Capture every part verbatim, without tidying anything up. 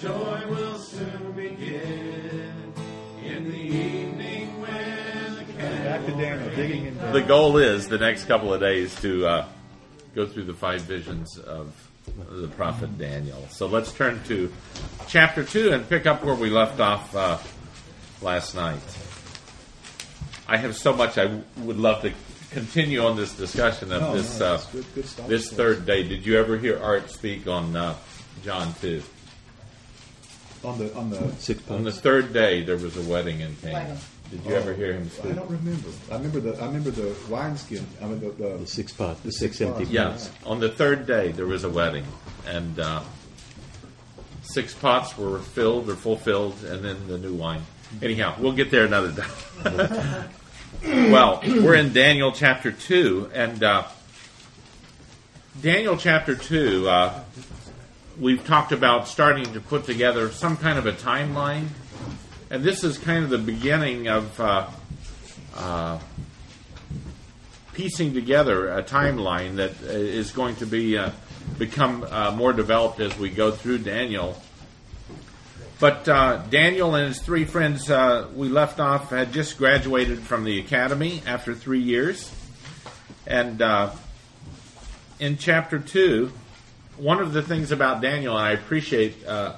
joy will soon begin. In the evening when the candle Back to Daniel, digging in Daniel. The goal is the next couple of days to uh, go through the five visions of the prophet Daniel. So let's turn to chapter two and pick up where we left off uh, last night. I have so much I w- would love to continue on this discussion of No, this no, uh, that's good- good stuff. this third day. Did you ever hear Art speak on uh, John two? On the on the Six On the pounds. third day, there was a wedding in Cana. Wedding. Did you ever hear him I speak? don't remember. I remember the I remember the wineskin. I mean the the, The six pot. The six six empty pots. Yes. On the third day, there was a wedding, and uh, six pots were filled or fulfilled, and then the new wine. Anyhow, we'll get there another day. Well, we're in Daniel chapter two, and uh, Daniel chapter two, uh, we've talked about starting to put together some kind of a timeline, and this is kind of the beginning of uh, uh, piecing together a timeline that uh, is going to be uh, become uh, more developed as we go through Daniel. But uh, Daniel and his three friends uh, we left off had just graduated from the academy after three years. And uh, in chapter two, one of the things about Daniel, and I appreciate, uh,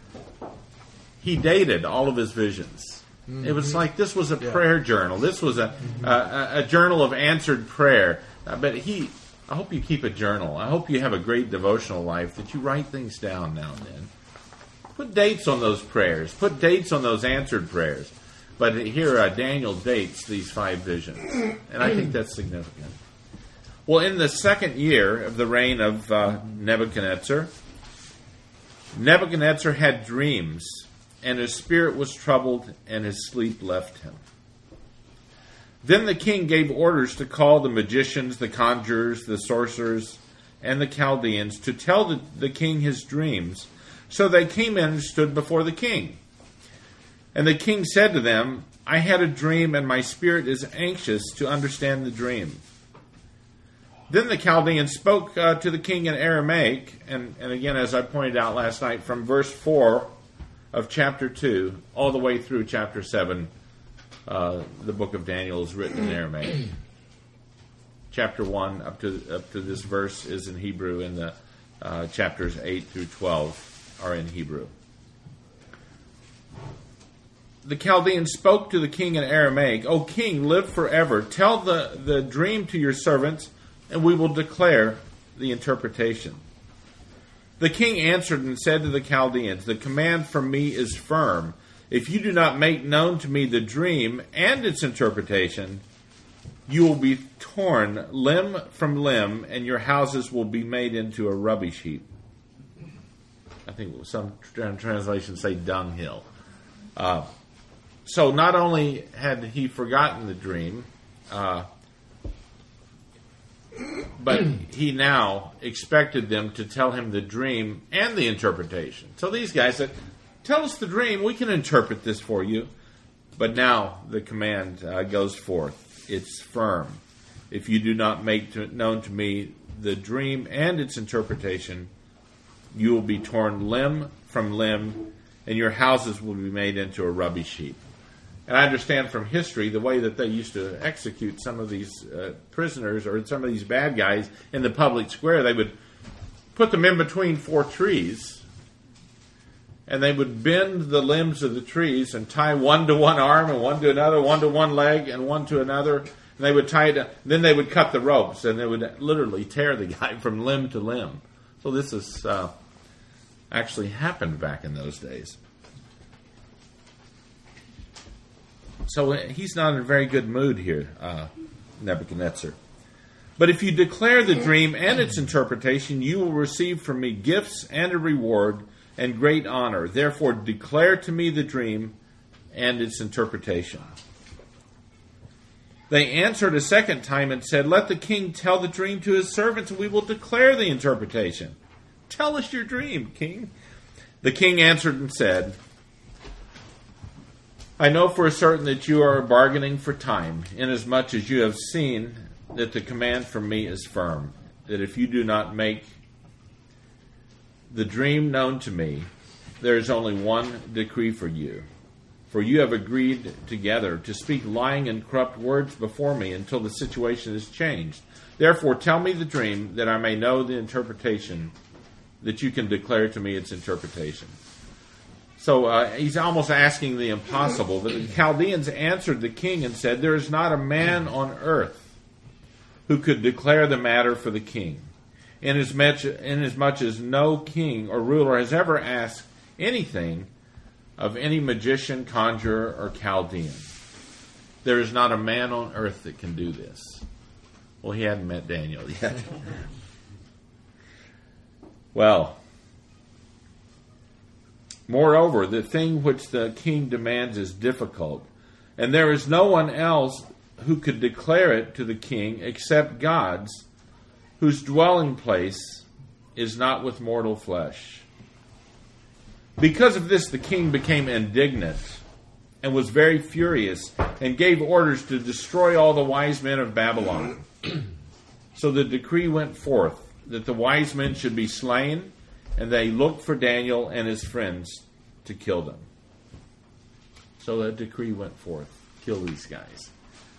he dated all of his visions. Mm-hmm. It was like this was a yeah. prayer journal. This was a, mm-hmm. a, a journal of answered prayer. Uh, but he, I hope you keep a journal. I hope you have a great devotional life, that you write things down now and then. Put dates on those prayers. Put dates on those answered prayers. But here uh, Daniel dates these five visions. And I think that's significant. Well, in the second year of the reign of uh, Nebuchadnezzar, Nebuchadnezzar had dreams, and his spirit was troubled, and his sleep left him. Then the king gave orders to call the magicians, the conjurers, the sorcerers, and the Chaldeans to tell the, the king his dreams. So they came in and stood before the king. And the king said to them, I had a dream, and my spirit is anxious to understand the dream. Then the Chaldeans spoke uh, to the king in Aramaic, and, and again, as I pointed out last night, from verse four of chapter two all the way through chapter seven, uh, the book of Daniel is written in Aramaic. Chapter one up to up to this verse is in Hebrew, and the uh, chapters eight through twelve are in Hebrew. The Chaldeans spoke to the king in Aramaic, O king, live forever. Tell the, the dream to your servants, and we will declare the interpretation. The king answered and said to the Chaldeans, the command from me is firm. If you do not make known to me the dream and its interpretation, you will be torn limb from limb, and your houses will be made into a rubbish heap. I think some translations say dunghill. Uh, so not only had he forgotten the dream, uh, but he now expected them to tell him the dream and the interpretation. So these guys said, tell us the dream, we can interpret this for you. But now the command uh, goes forth. It's firm. If you do not make to, known to me the dream and its interpretation, you will be torn limb from limb, and your houses will be made into a rubbish heap. And I understand from history the way that they used to execute some of these uh, prisoners or some of these bad guys in the public square. They would put them in between four trees, and they would bend the limbs of the trees and tie one to one arm and one to another, one to one leg and one to another. And they would tie it. Then they would cut the ropes, and they would literally tear the guy from limb to limb. So this is uh, actually happened back in those days. So he's not in a very good mood here, uh, Nebuchadnezzar. But if you declare the dream and its interpretation, you will receive from me gifts and a reward and great honor. Therefore, declare to me the dream and its interpretation. They answered a second time and said, let the king tell the dream to his servants, and we will declare the interpretation. Tell us your dream, king. The king answered and said, I know for certain that you are bargaining for time, inasmuch as you have seen that the command from me is firm, that if you do not make the dream known to me there is only one decree for you. For you have agreed together to speak lying and corrupt words before me until the situation is changed. Therefore, tell me the dream, that I may know the interpretation, that you can declare to me its interpretation. So uh, he's almost asking the impossible. But the Chaldeans answered the king and said, there is not a man on earth who could declare the matter for the king, inasmuch, inasmuch as no king or ruler has ever asked anything of any magician, conjurer, or Chaldean. There is not a man on earth that can do this. Well, he hadn't met Daniel yet. Well, moreover, the thing which the king demands is difficult, and there is no one else who could declare it to the king except God's, whose dwelling place is not with mortal flesh. Because of this, the king became indignant and was very furious and gave orders to destroy all the wise men of Babylon. So the decree went forth that the wise men should be slain, and they looked for Daniel and his friends to kill them. So the decree went forth, kill these guys.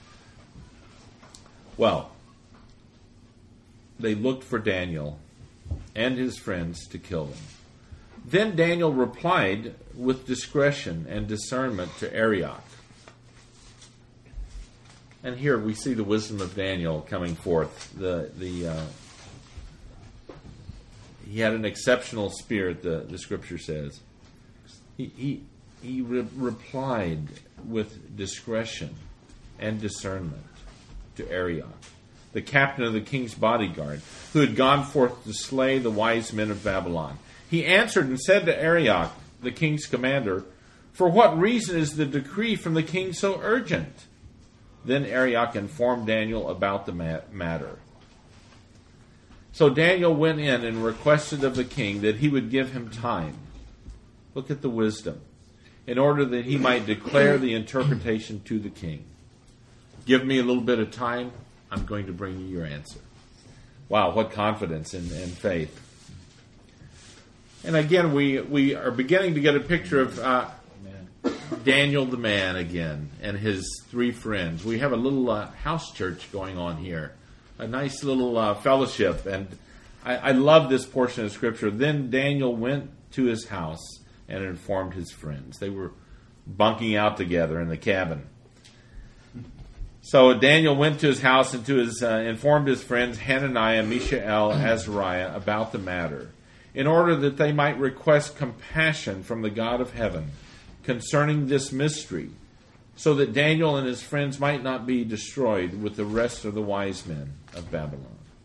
Well, they looked for Daniel and his friends to kill them. Then Daniel replied with discretion and discernment to Arioch. And here we see the wisdom of Daniel coming forth. The the uh, he had an exceptional spirit. The, the scripture says he he he re- replied with discretion and discernment to Arioch, the captain of the king's bodyguard, who had gone forth to slay the wise men of Babylon. He answered and said to Arioch, the king's commander, "For what reason is the decree from the king so urgent?" Then Arioch informed Daniel about the matter. So Daniel went in and requested of the king that he would give him time. Look at the wisdom. In order that he might declare the interpretation to the king. Give me a little bit of time. I'm going to bring you your answer. Wow, what confidence and, and faith. And again, we, we are beginning to get a picture of uh, Daniel the man again and his three friends. We have a little uh, house church going on here. A nice little uh, fellowship. And I, I love this portion of Scripture. Then Daniel went to his house and informed his friends. They were bunking out together in the cabin. So Daniel went to his house and to his uh, informed his friends Hananiah, Mishael, Azariah about the matter, in order that they might request compassion from the God of heaven concerning this mystery, so that Daniel and his friends might not be destroyed with the rest of the wise men of Babylon.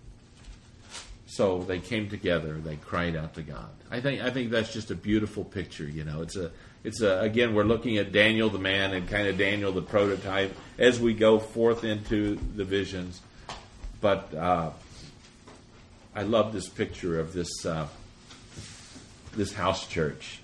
So they came together, they cried out to God. I think I think that's just a beautiful picture, you know. It's a it's a again we're looking at Daniel the man and kind of Daniel the prototype as we go forth into the visions. But uh, I love this picture of this uh, this house church.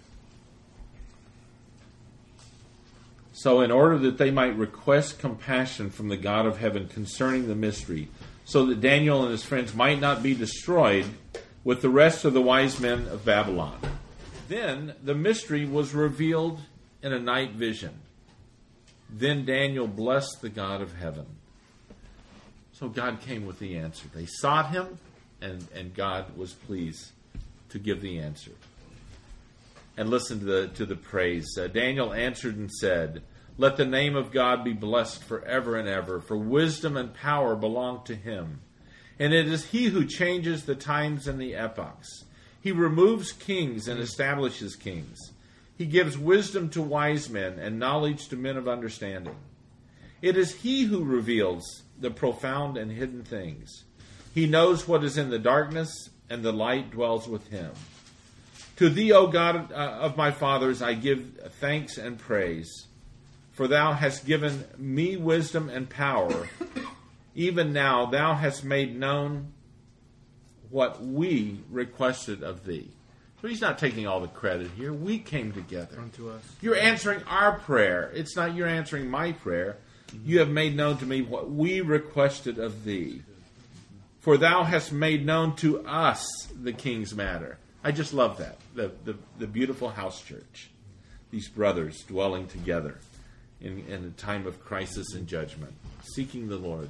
So in order that they might request compassion from the God of heaven concerning the mystery, so that Daniel and his friends might not be destroyed with the rest of the wise men of Babylon. Then the mystery was revealed in a night vision. Then Daniel blessed the God of heaven. So God came with the answer. They sought him, and, and God was pleased to give the answer. And listen to the to the praise. Uh, Daniel answered and said, "Let the name of God be blessed forever and ever, for wisdom and power belong to him. And it is he who changes the times and the epochs. He removes kings and establishes kings. He gives wisdom to wise men and knowledge to men of understanding. It is he who reveals the profound and hidden things. He knows what is in the darkness, and the light dwells with him. To thee, O God uh, of my fathers, I give thanks and praise, for thou hast given me wisdom and power. Even now thou hast made known what we requested of thee." So he's not taking all the credit here. We came together. Unto us. You're answering our prayer. It's not you're answering my prayer. You have made known to me what we requested of thee. For thou hast made known to us the king's matter. I just love that. The, the, the beautiful house church. These brothers dwelling together in, in a time of crisis and judgment, seeking the Lord.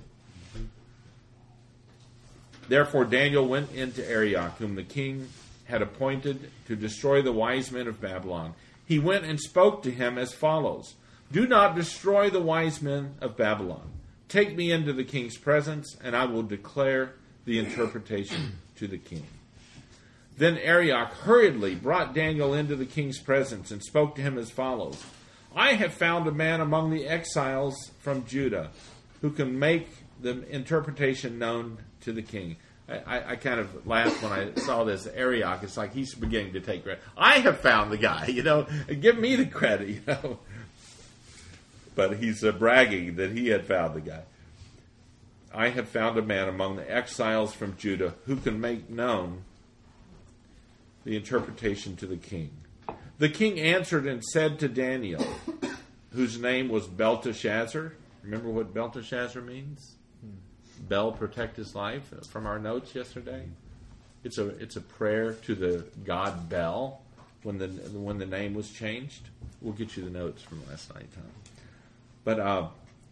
Therefore Daniel went into Arioch, whom the king had appointed to destroy the wise men of Babylon. He went and spoke to him as follows: Do not destroy the wise men of Babylon. Take me into the king's presence, and I will declare the interpretation to the king. Then Arioch hurriedly brought Daniel into the king's presence and spoke to him as follows: I have found a man among the exiles from Judah who can make the interpretation known to the king. I, I, I kind of laughed when I saw this Arioch. It's like he's beginning to take credit. I have found the guy, you know, give me the credit, you know. But he's uh, bragging that he had found the guy. I have found a man among the exiles from Judah who can make known the interpretation to the king. The king answered and said to Daniel, whose name was Belteshazzar. Remember what Belteshazzar means? Bel, protect his life, from our notes yesterday. It's a it's a prayer to the god Bel when the when the name was changed. We'll get you the notes from last night, Tom. But uh,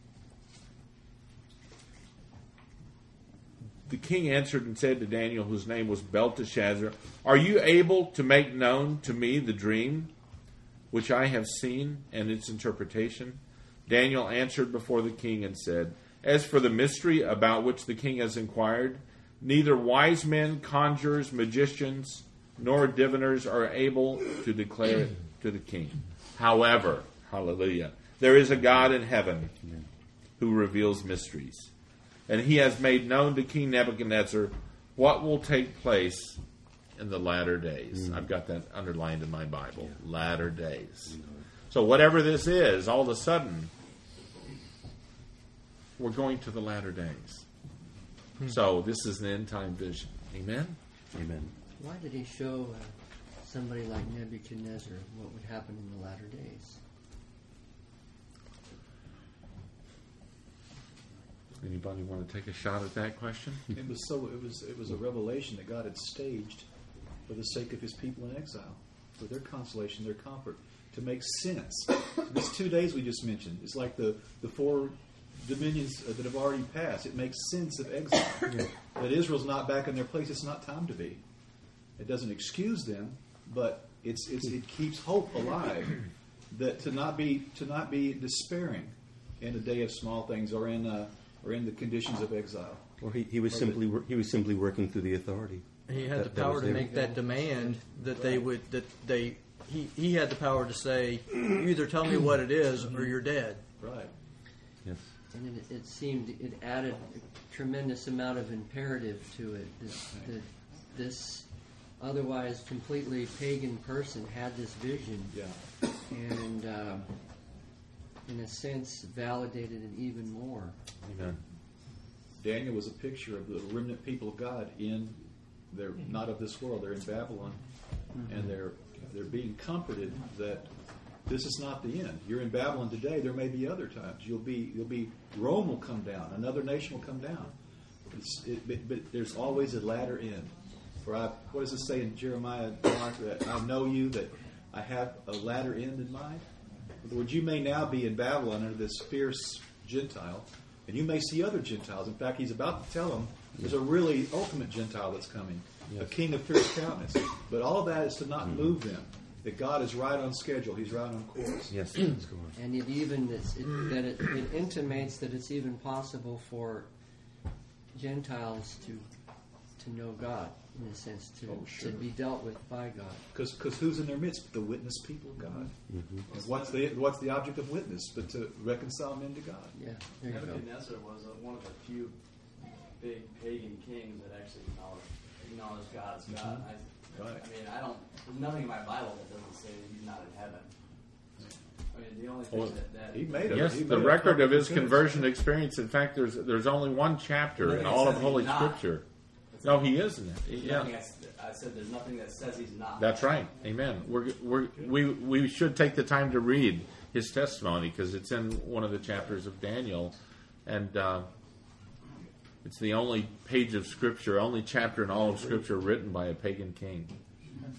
the king answered and said to Daniel, whose name was Belteshazzar, Are you able to make known to me the dream which I have seen and its interpretation? Daniel answered before the king and said, As for the mystery about which the king has inquired, neither wise men, conjurers, magicians, nor diviners are able to declare it to the king. However, hallelujah, there is a God in heaven who reveals mysteries. And he has made known to King Nebuchadnezzar what will take place in the latter days. Mm. I've got that underlined in my Bible. Yeah. Latter days. Mm. So whatever this is, all of a sudden, we're going to the latter days. Mm. So this is an end-time vision. Amen? Amen. Why did he show uh, somebody like Nebuchadnezzar what would happen in the latter days? Anybody want to take a shot at that question? It was so. It was. It was a revelation that God had staged for the sake of His people in exile, for their consolation, their comfort, to make sense. These two days we just mentioned, it's like the the four dominions that have already passed. It makes sense of exile. Yeah. That Israel's not back in their place. It's not time to be. It doesn't excuse them, but it's, it's it keeps hope alive. That to not be to not be despairing in a day of small things or in a, or in the conditions of exile. Or he, he was or simply the, he was simply working through the authority. He had that, the power that to there. make that demand that right. they would that they he, he had the power to say, you either tell me what it is or you're dead. Right. Yes. And it, it seemed it added a tremendous amount of imperative to it. This, that this otherwise completely pagan person had this vision, yeah. and um, in a sense validated it even more. Amen. Daniel was a picture of the remnant people of God in they're not of this world. They're in Babylon, mm-hmm. and they're they're being comforted that this is not the end. You're in Babylon today. There may be other times. You'll be you'll be Rome will come down. Another nation will come down. It's, it, but, but there's always a latter end. For I, what does it say in Jeremiah? That I know you, that I have a latter end in mind. In other words, you may now be in Babylon under this fierce Gentile, and you may see other Gentiles. In fact, he's about to tell them there's a really ultimate Gentile that's coming, yes. a king of fierce countenance. But all of that is to not mm-hmm. move them. That God is right on schedule. He's right on course. Yes. And it even it's, it, that it, it intimates that it's even possible for Gentiles to to know God, in a sense, to, oh, sure. to be dealt with by God. Because who's in their midst? The witness people of God. Mm-hmm. And what's the what's the object of witness? But to reconcile men to God. Yeah, there you go. Nebuchadnezzar was uh, one of the few big pagan kings that actually acknowledged, acknowledged God as God. Mm-hmm. I, right. I mean, I don't. There's nothing in my Bible that doesn't say He's not in heaven. I mean, the only thing well, that, that he made it. Yes, he the made record of his sense. conversion experience. In fact, there's there's only one chapter in all of Holy Scripture. No, he isn't. Yeah. I, I said there's nothing that says he's not. That's right. Amen. We're, we're, we we should take the time to read his testimony because it's in one of the chapters of Daniel, and uh, it's the only page of Scripture, only chapter in all of Scripture written by a pagan king.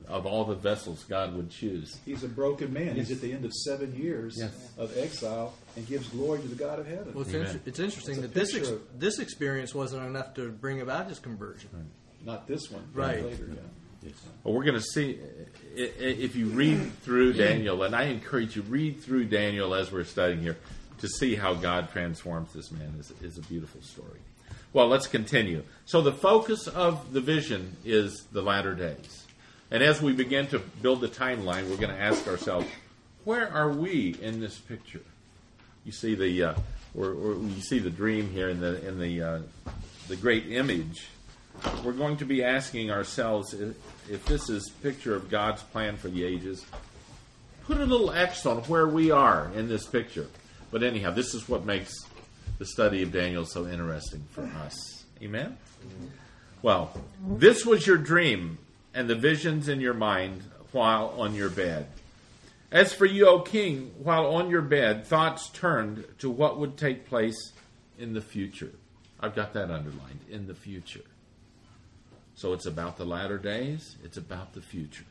of all the vessels God would choose. He's a broken man. He's at the end of seven years Yes. of exile and gives glory to the God of heaven. Well, it's, Amen. inter- it's interesting It's a that this ex- picture of- this experience wasn't enough to bring about his conversion. Not this one. Right. Later, yeah. Well, we're going to see, i- i- if you read through Daniel, and I encourage you, read through Daniel as we're studying here, to see how God transforms this man is, is a beautiful story. Well, let's continue. So the focus of the vision is the latter days. And as we begin to build the timeline, we're going to ask ourselves, where are we in this picture? You see the, uh, or, or you see the dream here in the in the uh, the great image. We're going to be asking ourselves if, if this is a picture of God's plan for the ages. Put a little X on where we are in this picture. But anyhow, this is what makes the study of Daniel so interesting for us. Amen? Well, this was your dream and the visions in your mind while on your bed. As for you, O king, while on your bed, thoughts turned to what would take place in the future. I've got that underlined, in the future. So it's about the latter days, it's about the future.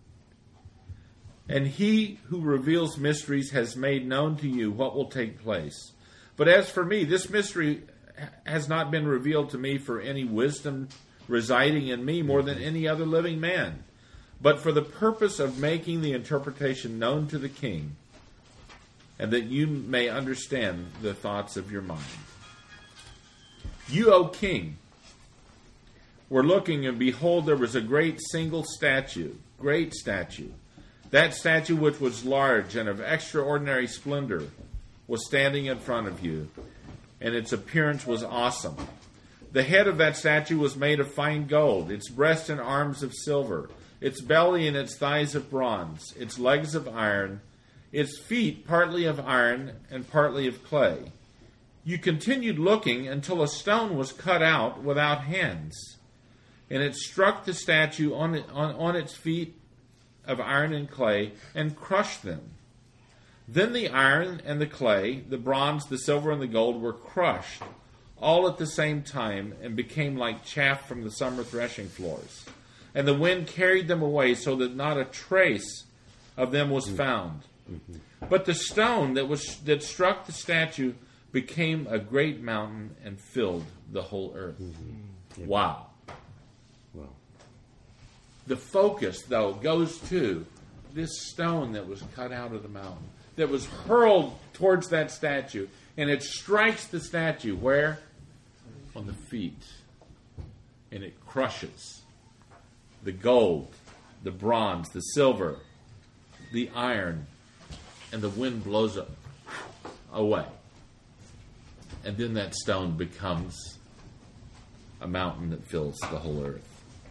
And he who reveals mysteries has made known to you what will take place. But as for me, this mystery has not been revealed to me for any wisdom residing in me more than any other living man, but for the purpose of making the interpretation known to the king, and that you may understand the thoughts of your mind. You, O king, were looking, and behold, there was a great single statue, great statue. That statue, which was large and of extraordinary splendor, was standing in front of you, and its appearance was awesome. The head of that statue was made of fine gold, its breast and arms of silver, its belly and its thighs of bronze, its legs of iron, its feet partly of iron and partly of clay. You continued looking until a stone was cut out without hands, and it struck the statue on, on, on its feet of iron and clay and crushed them. Then the iron and the clay, the bronze, the silver, and the gold were crushed all at the same time and became like chaff from the summer threshing floors. And the wind carried them away so that not a trace of them was found. But the stone that was that struck the statue became a great mountain and filled the whole earth. Wow. Wow. The focus, though, goes to this stone that was cut out of the mountain, that was hurled towards that statue, and it strikes the statue where? On the feet. And it crushes the gold, the bronze, the silver, the iron, and the wind blows it away. And then that stone becomes a mountain that fills the whole earth.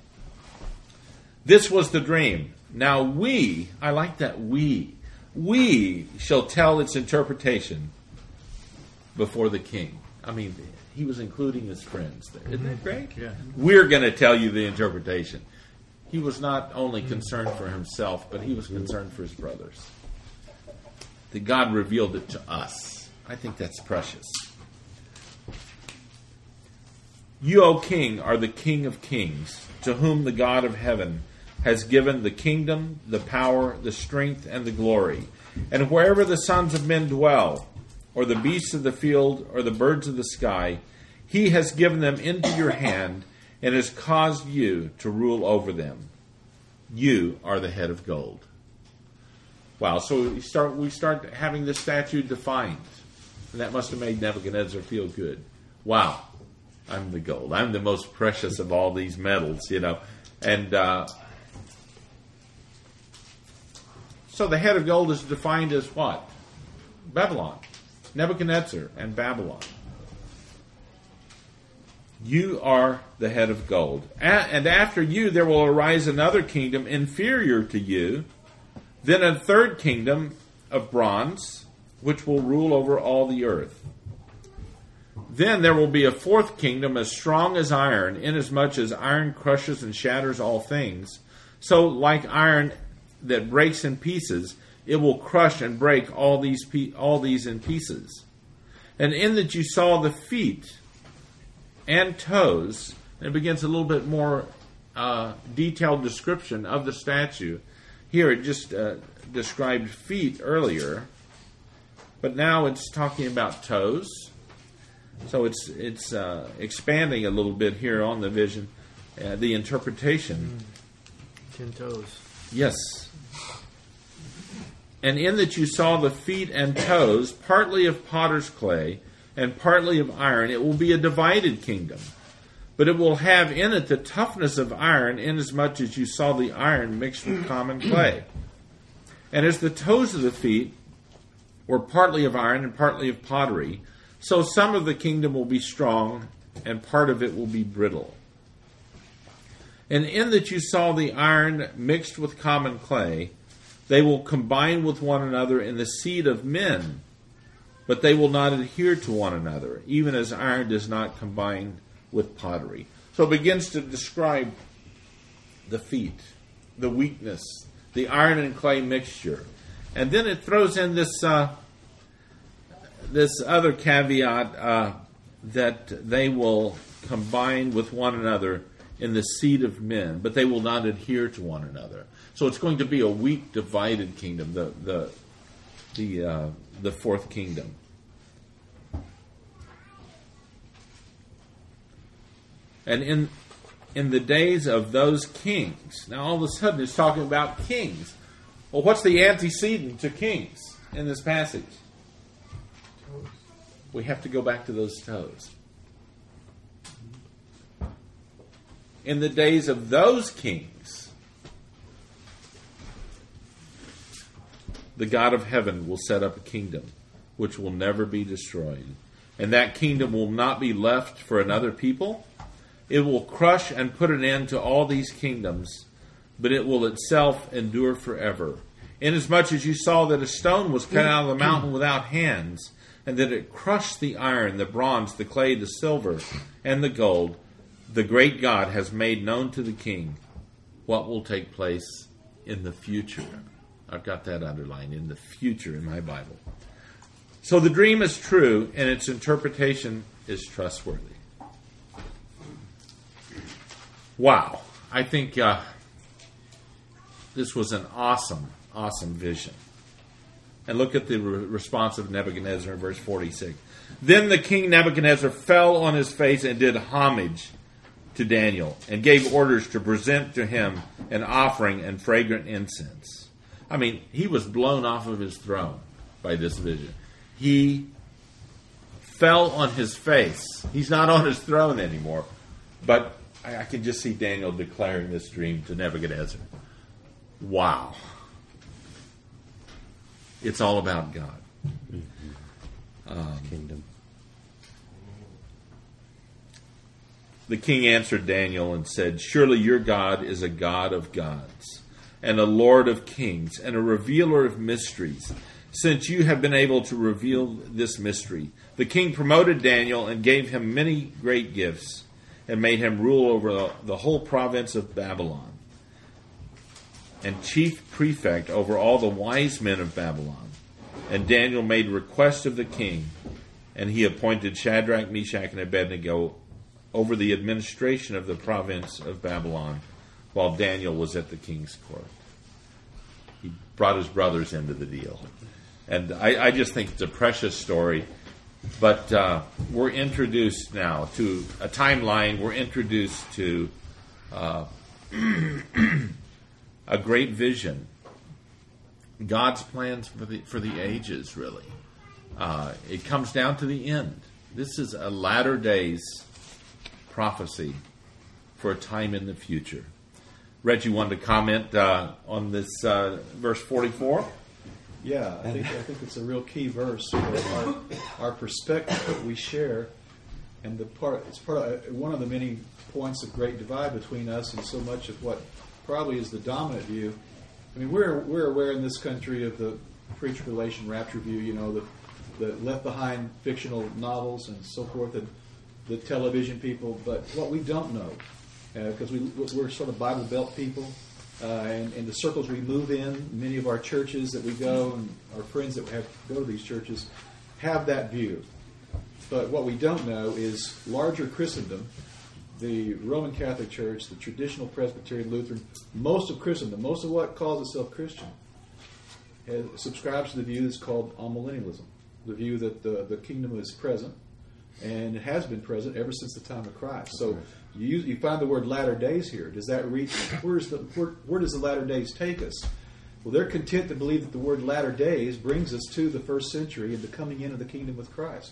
This was the dream. Now we, I like that we, we shall tell its interpretation before the king. I mean, he was including his friends there. Isn't that great? Yeah. We're going to tell you the interpretation. He was not only concerned for himself, but he was concerned for his brothers. That God revealed it to us. I think that's precious. You, O king, are the king of kings, to whom the God of heaven has given the kingdom, the power, the strength, and the glory. And wherever the sons of men dwell, or the beasts of the field, or the birds of the sky, he has given them into your hand, and has caused you to rule over them. You are the head of gold. Wow, so we start, we start having this statue defined. And that must have made Nebuchadnezzar feel good. Wow, I'm the gold. I'm the most precious of all these metals, you know. And uh, so the head of gold is defined as what? Babylon. Nebuchadnezzar and Babylon. You are the head of gold. And after you there will arise another kingdom inferior to you, then a third kingdom of bronze, which will rule over all the earth. Then there will be a fourth kingdom as strong as iron, inasmuch as iron crushes and shatters all things. So like iron that breaks in pieces, it will crush and break all these pe- all these in pieces. And in that you saw the feet and toes, and it begins a little bit more uh, detailed description of the statue. Here it just uh, described feet earlier, but now it's talking about toes. So it's it's uh, expanding a little bit here on the vision, uh, the interpretation. Ten toes. Yes. And in that you saw the feet and toes, partly of potter's clay and partly of iron, it will be a divided kingdom. But it will have in it the toughness of iron, inasmuch as you saw the iron mixed with common clay. And as the toes of the feet were partly of iron and partly of pottery, so some of the kingdom will be strong, and part of it will be brittle. And in that you saw the iron mixed with common clay, they will combine with one another in the seed of men, but they will not adhere to one another, even as iron does not combine with pottery. So it begins to describe the feet, the weakness, the iron and clay mixture. And then it throws in this uh, this other caveat uh, that they will combine with one another in the seed of men, but they will not adhere to one another. So it's going to be a weak, divided kingdom, the the the uh, the fourth kingdom. And in in the days of those kings, now all of a sudden it's talking about kings. Well, what's the antecedent to kings in this passage? Toes. We have to go back to those toes. In the days of those kings, the God of heaven will set up a kingdom which will never be destroyed. And that kingdom will not be left for another people. It will crush and put an end to all these kingdoms, but it will itself endure forever. Inasmuch as you saw that a stone was cut out of the mountain without hands, and that it crushed the iron, the bronze, the clay, the silver, and the gold, the great God has made known to the king what will take place in the future. I've got that underlined, in the future in my Bible. So the dream is true, and its interpretation is trustworthy. Wow. I think uh, this was an awesome, awesome vision. And look at the re- response of Nebuchadnezzar in verse forty-six. Then the king Nebuchadnezzar fell on his face and did homage to Daniel, and gave orders to present to him an offering and fragrant incense. I mean, he was blown off of his throne by this vision. He fell on his face. He's not on his throne anymore. But I, I can just see Daniel declaring this dream to Nebuchadnezzar. Wow. It's all about God. Um, Kingdom. The king answered Daniel and said, "Surely your God is a God of gods, and a Lord of kings, and a revealer of mysteries, since you have been able to reveal this mystery." The king promoted Daniel and gave him many great gifts, and made him rule over the whole province of Babylon, and chief prefect over all the wise men of Babylon. And Daniel made request of the king, and he appointed Shadrach, Meshach, and Abednego over the administration of the province of Babylon, while Daniel was at the king's court. He brought his brothers into the deal. And I, I just think it's a precious story. But uh, we're introduced now to a timeline. We're introduced to uh, a great vision. God's plans for the, for the ages, really. Uh, it comes down to the end. This is a latter days prophecy for a time in the future. Reggie wanted to comment uh, on this uh, verse forty-four. Yeah, I think I think it's a real key verse for our, our perspective that we share, and the part it's part of one of the many points of great divide between us and so much of what probably is the dominant view. I mean, we're we're aware in this country of the pre-tribulation rapture view, you know, the the left behind fictional novels and so forth, and the television people, but what we don't know, because uh, we, we're sort of Bible Belt people, uh, and, and the circles we move in, many of our churches that we go, and our friends that have go to these churches, have that view. But what we don't know is larger Christendom, the Roman Catholic Church, the traditional Presbyterian Lutheran, most of Christendom, most of what calls itself Christian, has, subscribes to the view that's called amillennialism, the view that the, the kingdom is present, and it has been present ever since the time of Christ. So you, you find the word latter days here. Does that reach, where's the, where, where does the latter days take us? Well, they're content to believe that the word latter days brings us to the first century and the coming in of the kingdom with Christ.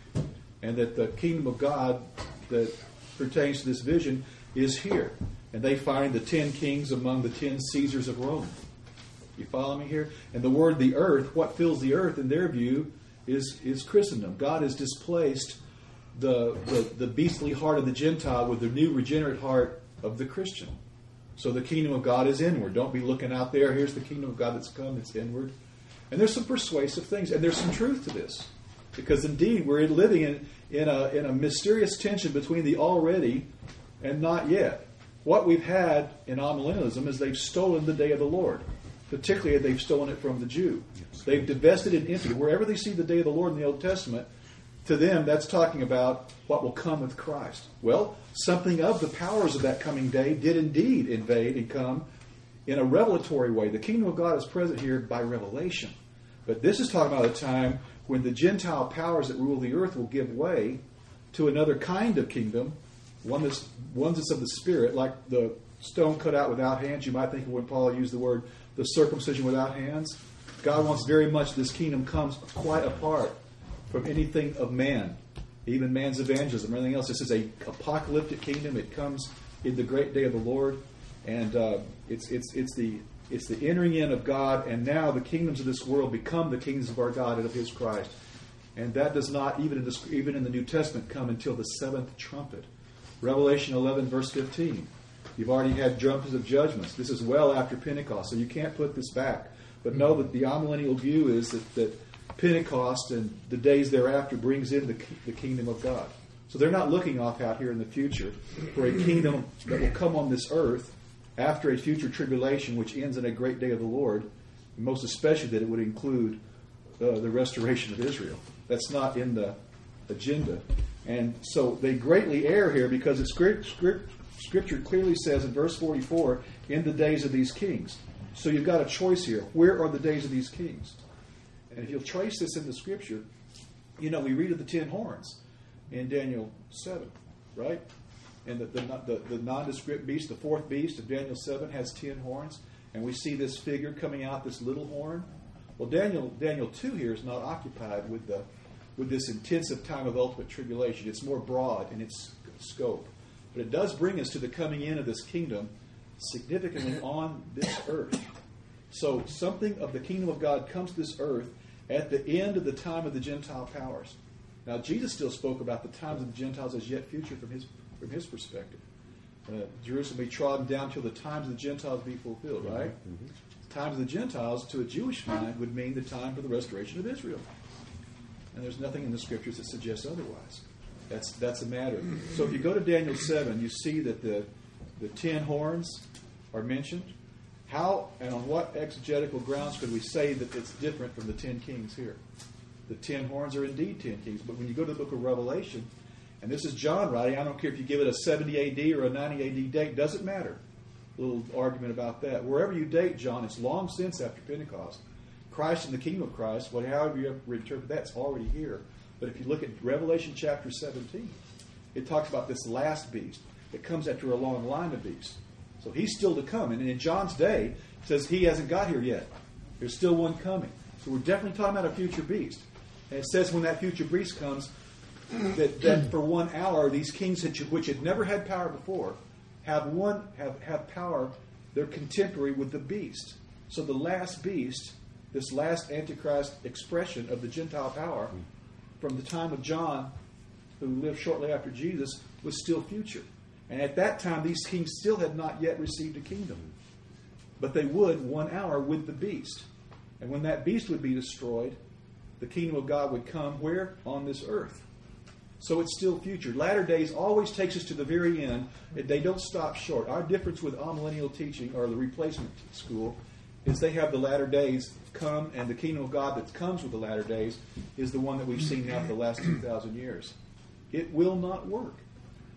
And that the kingdom of God that pertains to this vision is here. And they find the ten kings among the ten Caesars of Rome. You follow me here? And the word the earth, what fills the earth in their view is, is Christendom. God has displaced the, the, the beastly heart of the Gentile with the new regenerate heart of the Christian. So the kingdom of God is inward. Don't be looking out there. Here's the kingdom of God that's come. It's inward. And there's some persuasive things. And there's some truth to this. Because indeed, we're living in, in, a, in a mysterious tension between the already and not yet. What we've had in amillennialism is they've stolen the day of the Lord. Particularly, they've stolen it from the Jew. They've divested and emptied. Wherever they see the day of the Lord in the Old Testament, to them, that's talking about what will come with Christ. Well, something of the powers of that coming day did indeed invade and come in a revelatory way. The kingdom of God is present here by revelation. But this is talking about a time when the Gentile powers that rule the earth will give way to another kind of kingdom, one that's, one that's of the Spirit, like the stone cut out without hands. You might think of when Paul used the word the circumcision without hands. God wants very much this kingdom comes quite apart from anything of man, even man's evangelism or anything else. This is a apocalyptic kingdom. It comes in the great day of the Lord, and uh, it's it's it's the it's the entering in of God. And now the kingdoms of this world become the kingdoms of our God and of His Christ. And that does not even in this, even in the New Testament come until the seventh trumpet. Revelation eleven verse fifteen. You've already had trumpets of judgments. This is well after Pentecost, so you can't put this back. But know that the amillennial view is that, that Pentecost and the days thereafter brings in the, the kingdom of God. So they're not looking off out here in the future for a kingdom that will come on this earth after a future tribulation which ends in a great day of the Lord, and most especially that it would include uh, the restoration of Israel. That's not in the agenda. And so they greatly err here because the script, script, Scripture clearly says in verse forty-four, in the days of these kings. So you've got a choice here. Where are the days of these kings? And if you'll trace this in the Scripture, you know, we read of the ten horns in Daniel seven, right? And the, the, the, the nondescript beast, the fourth beast of Daniel seven, has ten horns. And we see this figure coming out, this little horn. Well, Daniel Daniel two here is not occupied with the with this intensive time of ultimate tribulation. It's more broad in its scope. But it does bring us to the coming in of this kingdom significantly on this earth. So something of the kingdom of God comes to this earth at the end of the time of the Gentile powers. Now, Jesus still spoke about the times of the Gentiles as yet future from his from his perspective. Uh, Jerusalem be trodden down till the times of the Gentiles be fulfilled, right? Mm-hmm. The times of the Gentiles, to a Jewish mind, would mean the time for the restoration of Israel. And there's nothing in the Scriptures that suggests otherwise. That's that's a matter. So if you go to Daniel seven, you see that the the ten horns are mentioned. How and on what exegetical grounds could we say that it's different from the ten kings here? The ten horns are indeed ten kings. But when you go to the book of Revelation, and this is John writing, I don't care if you give it a seventy A D or a ninety A D date, doesn't matter. A little argument about that. Wherever you date John, it's long since after Pentecost. Christ and the kingdom of Christ, however you interpret that, it's already here. But if you look at Revelation chapter seventeen, it talks about this last beast that comes after a long line of beasts. So he's still to come. And in John's day, it says he hasn't got here yet. There's still one coming. So we're definitely talking about a future beast. And it says when that future beast comes, that, that for one hour, these kings which had never had power before have one have, have power. They're contemporary with the beast. So the last beast, this last Antichrist expression of the Gentile power, from the time of John, who lived shortly after Jesus, was still future. And at that time, these kings still had not yet received a kingdom. But they would one hour with the beast. And when that beast would be destroyed, the kingdom of God would come where? On this earth. So it's still future. Latter days always takes us to the very end. They don't stop short. Our difference with amillennial teaching, or the replacement school, is they have the latter days come, and the kingdom of God that comes with the latter days is the one that we've seen now for the last two thousand years. It will not work.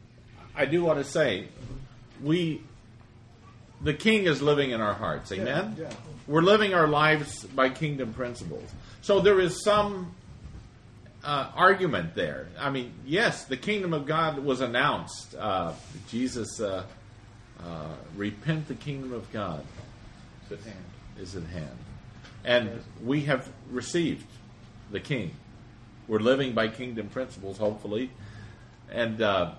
I do want to say, we, the King is living in our hearts. Amen? Yeah, yeah. We're living our lives by kingdom principles. So there is some uh, argument there. I mean, yes, the kingdom of God was announced. Uh, Jesus, uh, uh, repent, the kingdom of God It's at hand. is at hand. And we have received the King. We're living by kingdom principles, hopefully. And uh,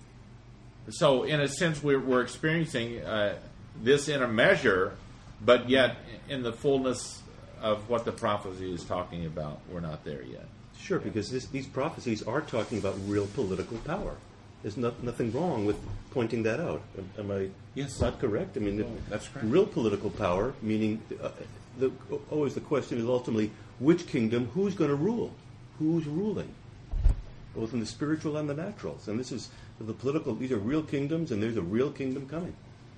so, in a sense, we're, we're experiencing uh, this in a measure, but yet in the fullness of what the prophecy is talking about, we're not there yet. Sure, because this, these prophecies are talking about real political power. There's no, nothing wrong with pointing that out. Am, am I Yes. not correct? I mean, the, That's correct. real political power, meaning uh, the, always the question is ultimately which kingdom, who's going to rule? Who's ruling? Both in the spiritual and the naturals. And this is the political, these are real kingdoms, and there's a real kingdom coming.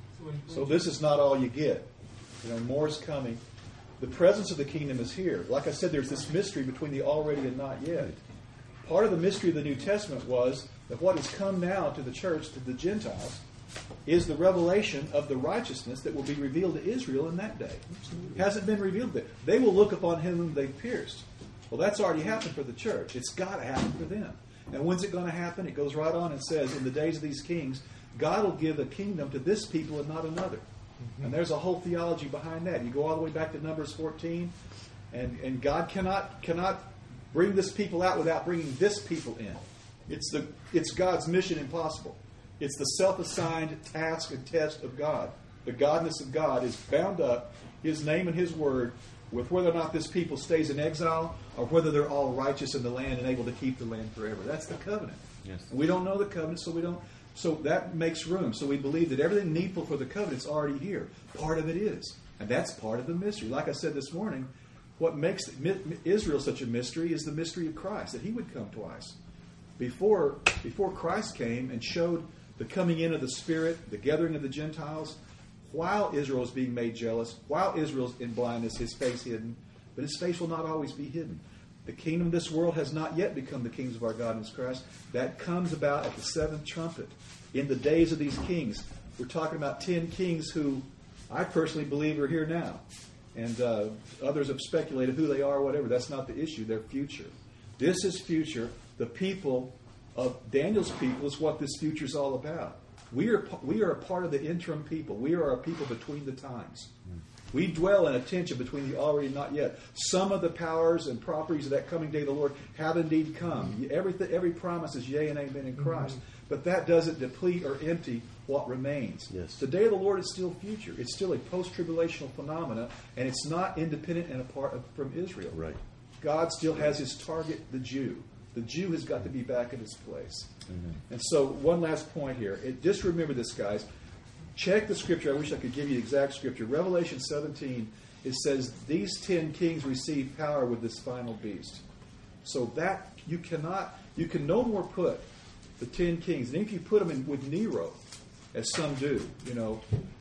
So this is not all you get. You know, more is coming. The presence of the kingdom is here. Like I said, there's this mystery between the already and not yet. Part of the mystery of the New Testament was that what has come now to the church, to the Gentiles, is the revelation of the righteousness that will be revealed to Israel in that day. It hasn't been revealed there. They will look upon him whom they've pierced. Well, that's already happened for the church. It's got to happen for them. And when's it going to happen? It goes right on and says, in the days of these kings, God will give a kingdom to this people and not another. Mm-hmm. And there's a whole theology behind that. You go all the way back to Numbers fourteen, and, and God cannot cannot bring this people out without bringing this people in. It's the it's God's mission impossible. It's the self-assigned task and test of God. The godness of God is bound up, His name and His word, with whether or not this people stays in exile or whether they're all righteous in the land and able to keep the land forever. That's the covenant. Yes. And we don't know the covenant, so we don't. So that makes room. So we believe that everything needful for the covenant is already here. Part of it is, and that's part of the mystery. Like I said this morning, what makes Israel such a mystery is the mystery of Christ, that He would come twice. Before before Christ came and showed the coming in of the Spirit, the gathering of the Gentiles, while Israel is being made jealous, while Israel's in blindness, His face hidden, but His face will not always be hidden. The kingdom of this world has not yet become the kings of our God in Christ. That comes about at the seventh trumpet. In the days of these kings, we're talking about ten kings who I personally believe are here now. And uh, others have speculated who they are, whatever. That's not the issue. They're future. This is future. The people of Daniel's people is what this future is all about. We are we are a part of the interim people. We are a people between the times. We dwell in a tension between the already and not yet. Some of the powers and properties of that coming day of the Lord have indeed come. Everything, every promise is yea and amen in Christ. Mm-hmm. But that doesn't deplete or empty what remains. Yes. The day of the Lord is still future. It's still a post-tribulational phenomena, and it's not independent and apart of, from Israel. Right. God still has His target, the Jew. The Jew has got to be back in his place. Mm-hmm. And so, one last point here. It, just remember this, guys. Check the scripture. I wish I could give you the exact scripture. Revelation seventeen, it says, these ten kings receive power with this final beast. So that, you cannot, you can no more put the ten kings, and if you put them in with Nero, as some do, you know,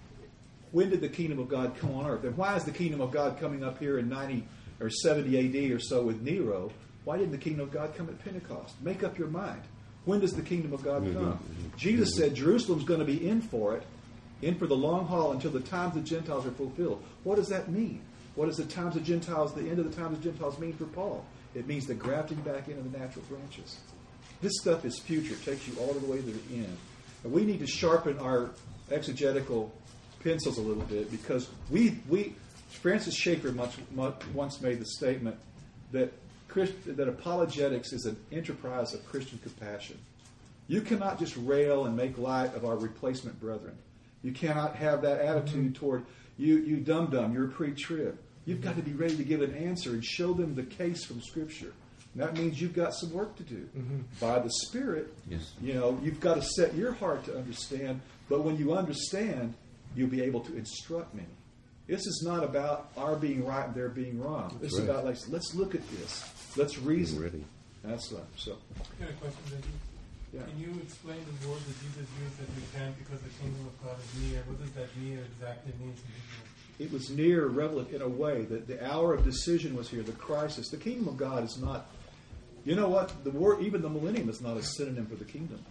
when did the kingdom of God come on earth? And why is the kingdom of God coming up here in ninety or seventy A D or so with Nero? Why didn't the kingdom of God come at Pentecost? Make up your mind. When does the kingdom of God come? Mm-hmm. Jesus said Jerusalem's going to be in for it, in for the long haul until the times of Gentiles are fulfilled. What does that mean? What does the times of Gentiles, the end of the times of Gentiles mean for Paul? It means the grafting back into the natural branches. This stuff is future. It takes you all the way to the end. And we need to sharpen our exegetical pencils a little bit because we, we Francis Schaeffer much, much, once made the statement that Christ, that apologetics is an enterprise of Christian compassion. You cannot just rail and make light of our replacement brethren. You cannot have that attitude toward you, you dum-dum, you're a pre-trib. You've got to be ready to give an answer and show them the case from Scripture. And that means you've got some work to do. Mm-hmm. By the Spirit, yes. You know, you've got to set your heart to understand. But when you understand, you'll be able to instruct many. This is not about our being right and their being wrong. That's this right. is about, like, let's look at this. Let's reason. Ready. That's right. So, I got a question, Becky. yeah. Can you explain the word that Jesus used that we can because the kingdom of God is near? What does that near exactly mean to people? It was near, relevant in a way that the hour of decision was here, the crisis. The kingdom of God is not, you know what, the word, even the millennium is not a synonym for the kingdom.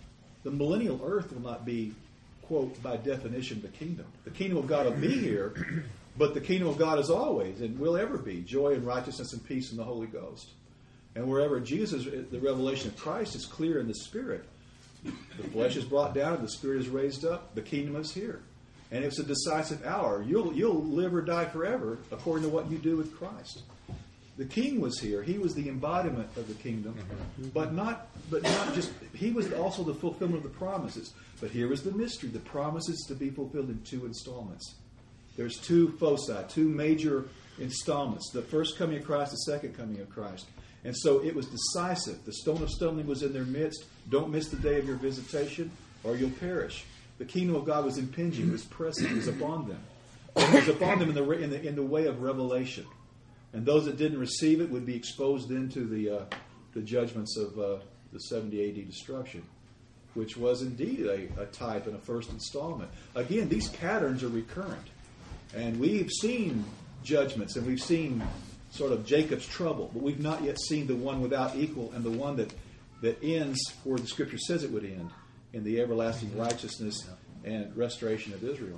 the millennial earth will not be, quote, by definition, the kingdom. The kingdom of God will be here, but the kingdom of God is always and will ever be joy and righteousness and peace in the Holy Ghost. And wherever Jesus, the revelation of Christ is clear in the Spirit, the flesh is brought down and the Spirit is raised up, the kingdom is here. And it's a decisive hour. You'll, you'll live or die forever according to what you do with Christ. The King was here. He was the embodiment of the kingdom, but not, but not just, he was also the fulfillment of the promises. But here is the mystery. The promises to be fulfilled in two installments. There's two foci, two major installments. The first coming of Christ, the second coming of Christ. And so it was decisive. The stone of stumbling was in their midst. Don't miss the day of your visitation, or you'll perish. The kingdom of God was impinging, was pressing, was upon them. And it was upon them in the, in the in the way of revelation. And those that didn't receive it would be exposed into the uh, the judgments of uh, the seventy A D destruction, which was indeed a, a type and a first installment. Again, these patterns are recurrent. And we've seen judgments, and we've seen sort of Jacob's trouble, but we've not yet seen the one without equal and the one that, that ends where the Scripture says it would end, in the everlasting righteousness and restoration of Israel.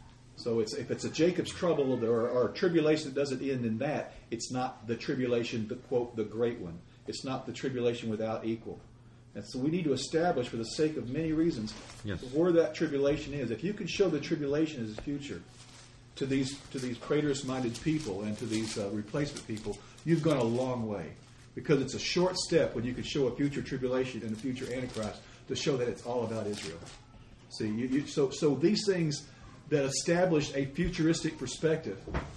So it's, if it's a Jacob's trouble or, or a tribulation that doesn't end in that, it's not the tribulation, the quote, the great one. It's not the tribulation without equal. And so we need to establish, for the sake of many reasons, yes, where that tribulation is. If you can show the tribulation as a future to these to these traitorous-minded people and to these uh, replacement people, you've gone a long way. Because it's a short step when you can show a future tribulation and a future Antichrist to show that it's all about Israel. See, you, you, so so these things that establish a futuristic perspective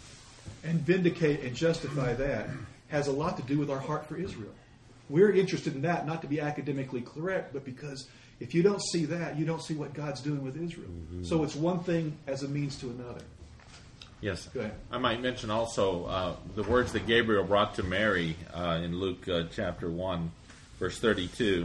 and vindicate and justify that has a lot to do with our heart for Israel. We're interested in that, not to be academically correct, but because if you don't see that, you don't see what God's doing with Israel. Mm-hmm. So it's one thing as a means to another. Yes. Go ahead. I might mention also uh, the words that Gabriel brought to Mary uh, in Luke uh, chapter one, verse thirty-two.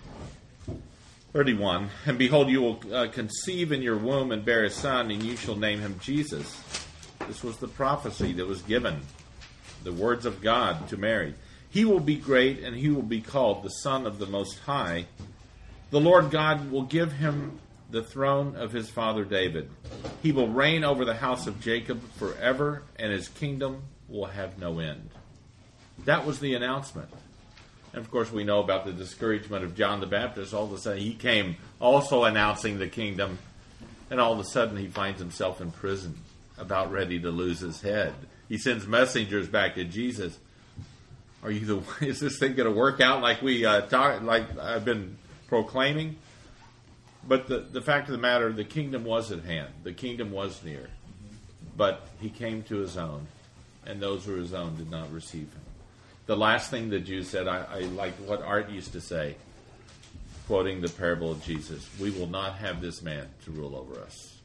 thirty-one, and behold, you will uh, conceive in your womb and bear a son, and you shall name him Jesus. This was the prophecy that was given, the words of God to Mary. He will be great, and he will be called the Son of the Most High. The Lord God will give him the throne of his father David. He will reign over the house of Jacob forever, and his kingdom will have no end. That was the announcement. And of course, we know about the discouragement of John the Baptist. All of a sudden, he came also announcing the kingdom, and all of a sudden, he finds himself in prison, about ready to lose his head. He sends messengers back to Jesus. Are you the? Is this thing going to work out like we uh, talk, like I've been proclaiming? But the the fact of the matter, the kingdom was at hand. The kingdom was near, but he came to his own, and those who were his own did not receive him. The last thing the Jews said, I, I like what Art used to say, quoting the parable of Jesus, we will not have this man to rule over us.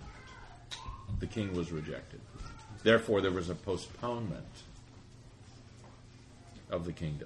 The king was rejected. Therefore, there was a postponement of the kingdom.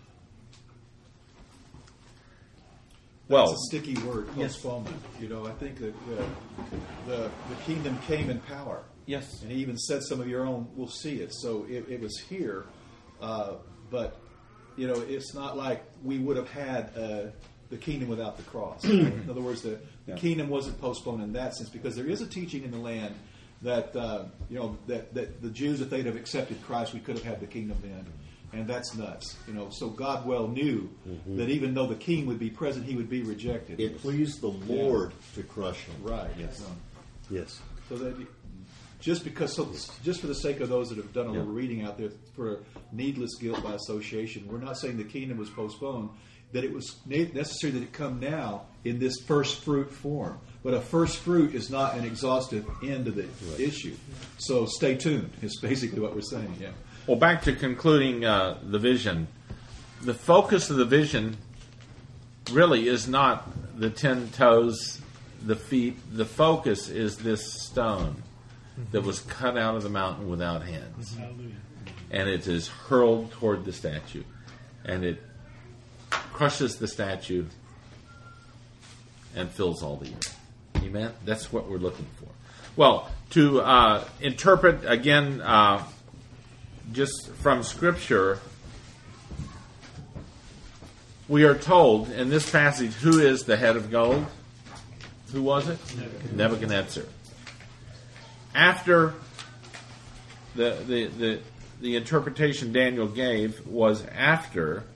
Well, That's a sticky word, postponement. Yes. You know, I think that uh, the, the kingdom came in power. Yes. And he even said some of your own will see it. So it, it was here. Uh, but, you know, it's not like we would have had uh, the kingdom without the cross. In other words, the, the yeah. kingdom wasn't postponed in that sense, because there is a teaching in the land that, uh, you know, that, that the Jews, if they'd have accepted Christ, we could have had the kingdom then. And that's nuts. You know, so God well knew mm-hmm. that even though the king would be present, he would be rejected. It pleased the Lord yeah. to crush him. Right. Yes. So, yes. So that just because, so just for the sake of those that have done a yeah. little reading out there for needless guilt by association, we're not saying the kingdom was postponed. That it was necessary that it come now in this first fruit form. But a first fruit is not an exhaustive end of the right. issue. So stay tuned. Is basically what we're saying. Yeah. Well, back to concluding uh, the vision. The focus of the vision really is not the ten toes, the feet. The focus is this stone that was cut out of the mountain without hands. And it is hurled toward the statue. And it crushes the statue and fills all the earth. Amen? That's what we're looking for. Well, to uh, interpret, again, uh, just from Scripture, we are told in this passage who is the head of gold. Who was it? Nebuchadnezzar. After the the the, the interpretation Daniel gave was after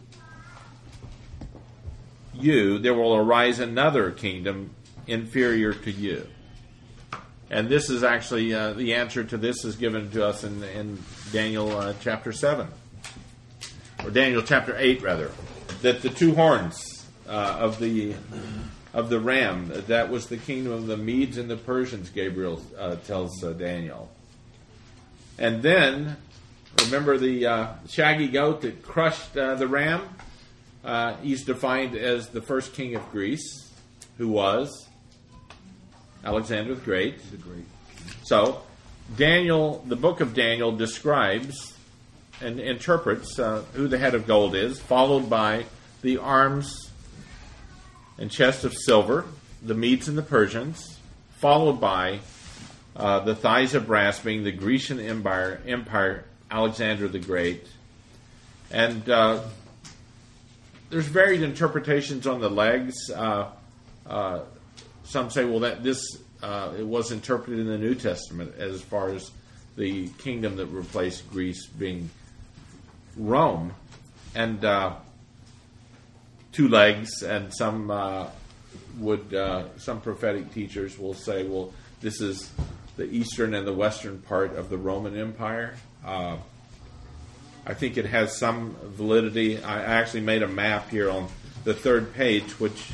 you, there will arise another kingdom inferior to you. And this is actually, uh, the answer to this is given to us in, in Daniel uh, chapter seven. Or Daniel chapter eight, rather. That the two horns uh, of the of the ram, that was the kingdom of the Medes and the Persians, Gabriel uh, tells uh, Daniel. And then, remember the uh, shaggy goat that crushed uh, the ram? Uh, he's defined as the first king of Greece, who was Alexander the Great. The Great. So, Daniel, the book of Daniel describes and interprets uh, who the head of gold is, followed by the arms and chest of silver, the Medes and the Persians, followed by uh, the thighs of brass, being the Grecian Empire, Empire Alexander the Great. And uh, there's varied interpretations on the legs. Uh, uh, some say, well, that this uh, it was interpreted in the New Testament as far as the kingdom that replaced Greece being Rome, and uh, two legs. And some uh, would, uh, some prophetic teachers will say, well, this is the eastern and the western part of the Roman Empire. Uh, I think it has some validity. I actually made a map here on the third page, which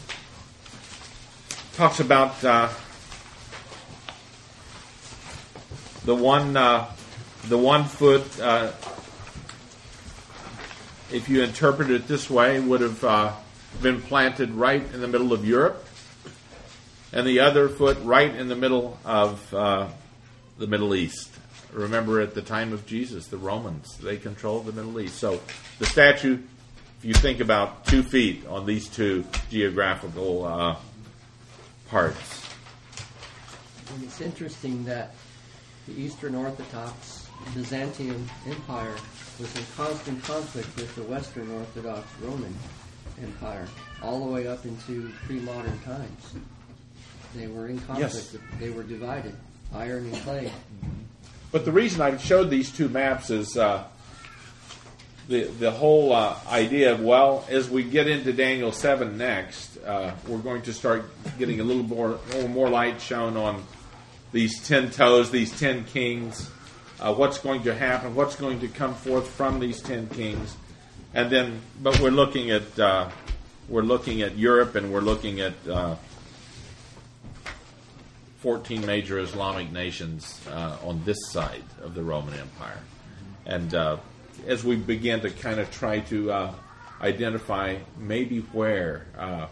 talks about uh, the one uh, the one foot. Uh, if you interpret it this way, would have uh, been planted right in the middle of Europe, and the other foot right in the middle of uh, the Middle East. Remember, at the time of Jesus, the Romans, they controlled the Middle East. So the statue, if you think about two feet on these two geographical uh, parts. And it's interesting that the Eastern Orthodox Byzantium Empire was in constant conflict with the Western Orthodox Roman Empire, all the way up into pre-modern times. They were in conflict. Yes. They were divided, iron and clay. But the reason I showed these two maps is uh, the the whole uh, idea of, well, as we get into Daniel seven next, uh, we're going to start getting a little more, little more light shown on these ten toes, these ten kings, uh, what's going to happen, what's going to come forth from these ten kings, and then. But we're looking at uh, we're looking at Europe, and we're looking at Uh, fourteen major Islamic nations uh, on this side of the Roman Empire. And uh, as we begin to kind of try to uh, identify maybe where uh,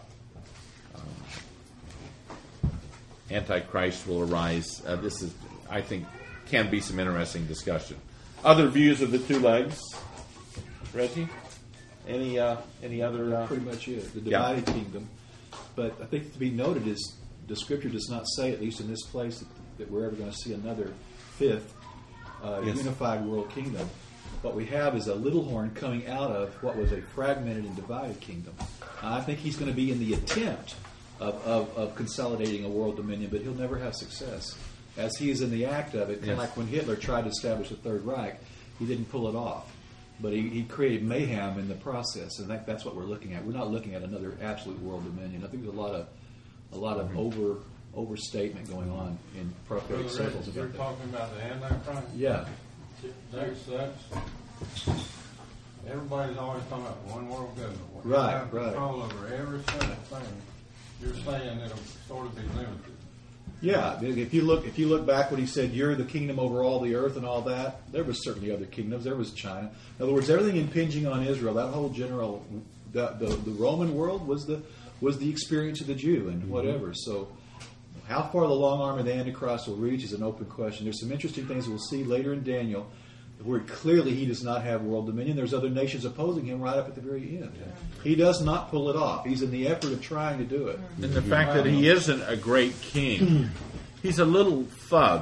um, Antichrist will arise, uh, this is, I think, can be some interesting discussion. Other views of the two legs? Reggie? Any uh, any other? Uh, Pretty much it. The Yeah. divided kingdom. But I think to be noted is the Scripture does not say, at least in this place, that, that we're ever going to see another fifth uh, Yes. unified world kingdom. What we have is a little horn coming out of what was a fragmented and divided kingdom. Uh, I think he's going to be in the attempt of, of, of consolidating a world dominion, but he'll never have success. As he is in the act of it, kind Yes. of like when Hitler tried to establish the Third Reich, he didn't pull it off. But he, he created mayhem in the process, and that, that's what we're looking at. We're not looking at another absolute world dominion. I think there's a lot of a lot of over overstatement going on in prophetic Brother circles Reggie, you're about that. talking about the Antichrist? Yeah, That's, that's, everybody's always talking about one world government. We're gonna Right, have right. control over every single thing. You're saying it'll sort of be limited. yeah. If you look, if you look back when he said, "You're the kingdom over all the earth" and all that, there was certainly other kingdoms. There was China. In other words, everything impinging on Israel, that whole general, the the, the Roman world was the was the experience of the Jew and whatever. So, how far the long arm of the Antichrist will reach is an open question. There's some interesting things we'll see later in Daniel, where clearly he does not have world dominion. There's other nations opposing him right up at the very end. He does not pull it off. He's in the effort of trying to do it. And the fact that he isn't a great king, he's a little thug,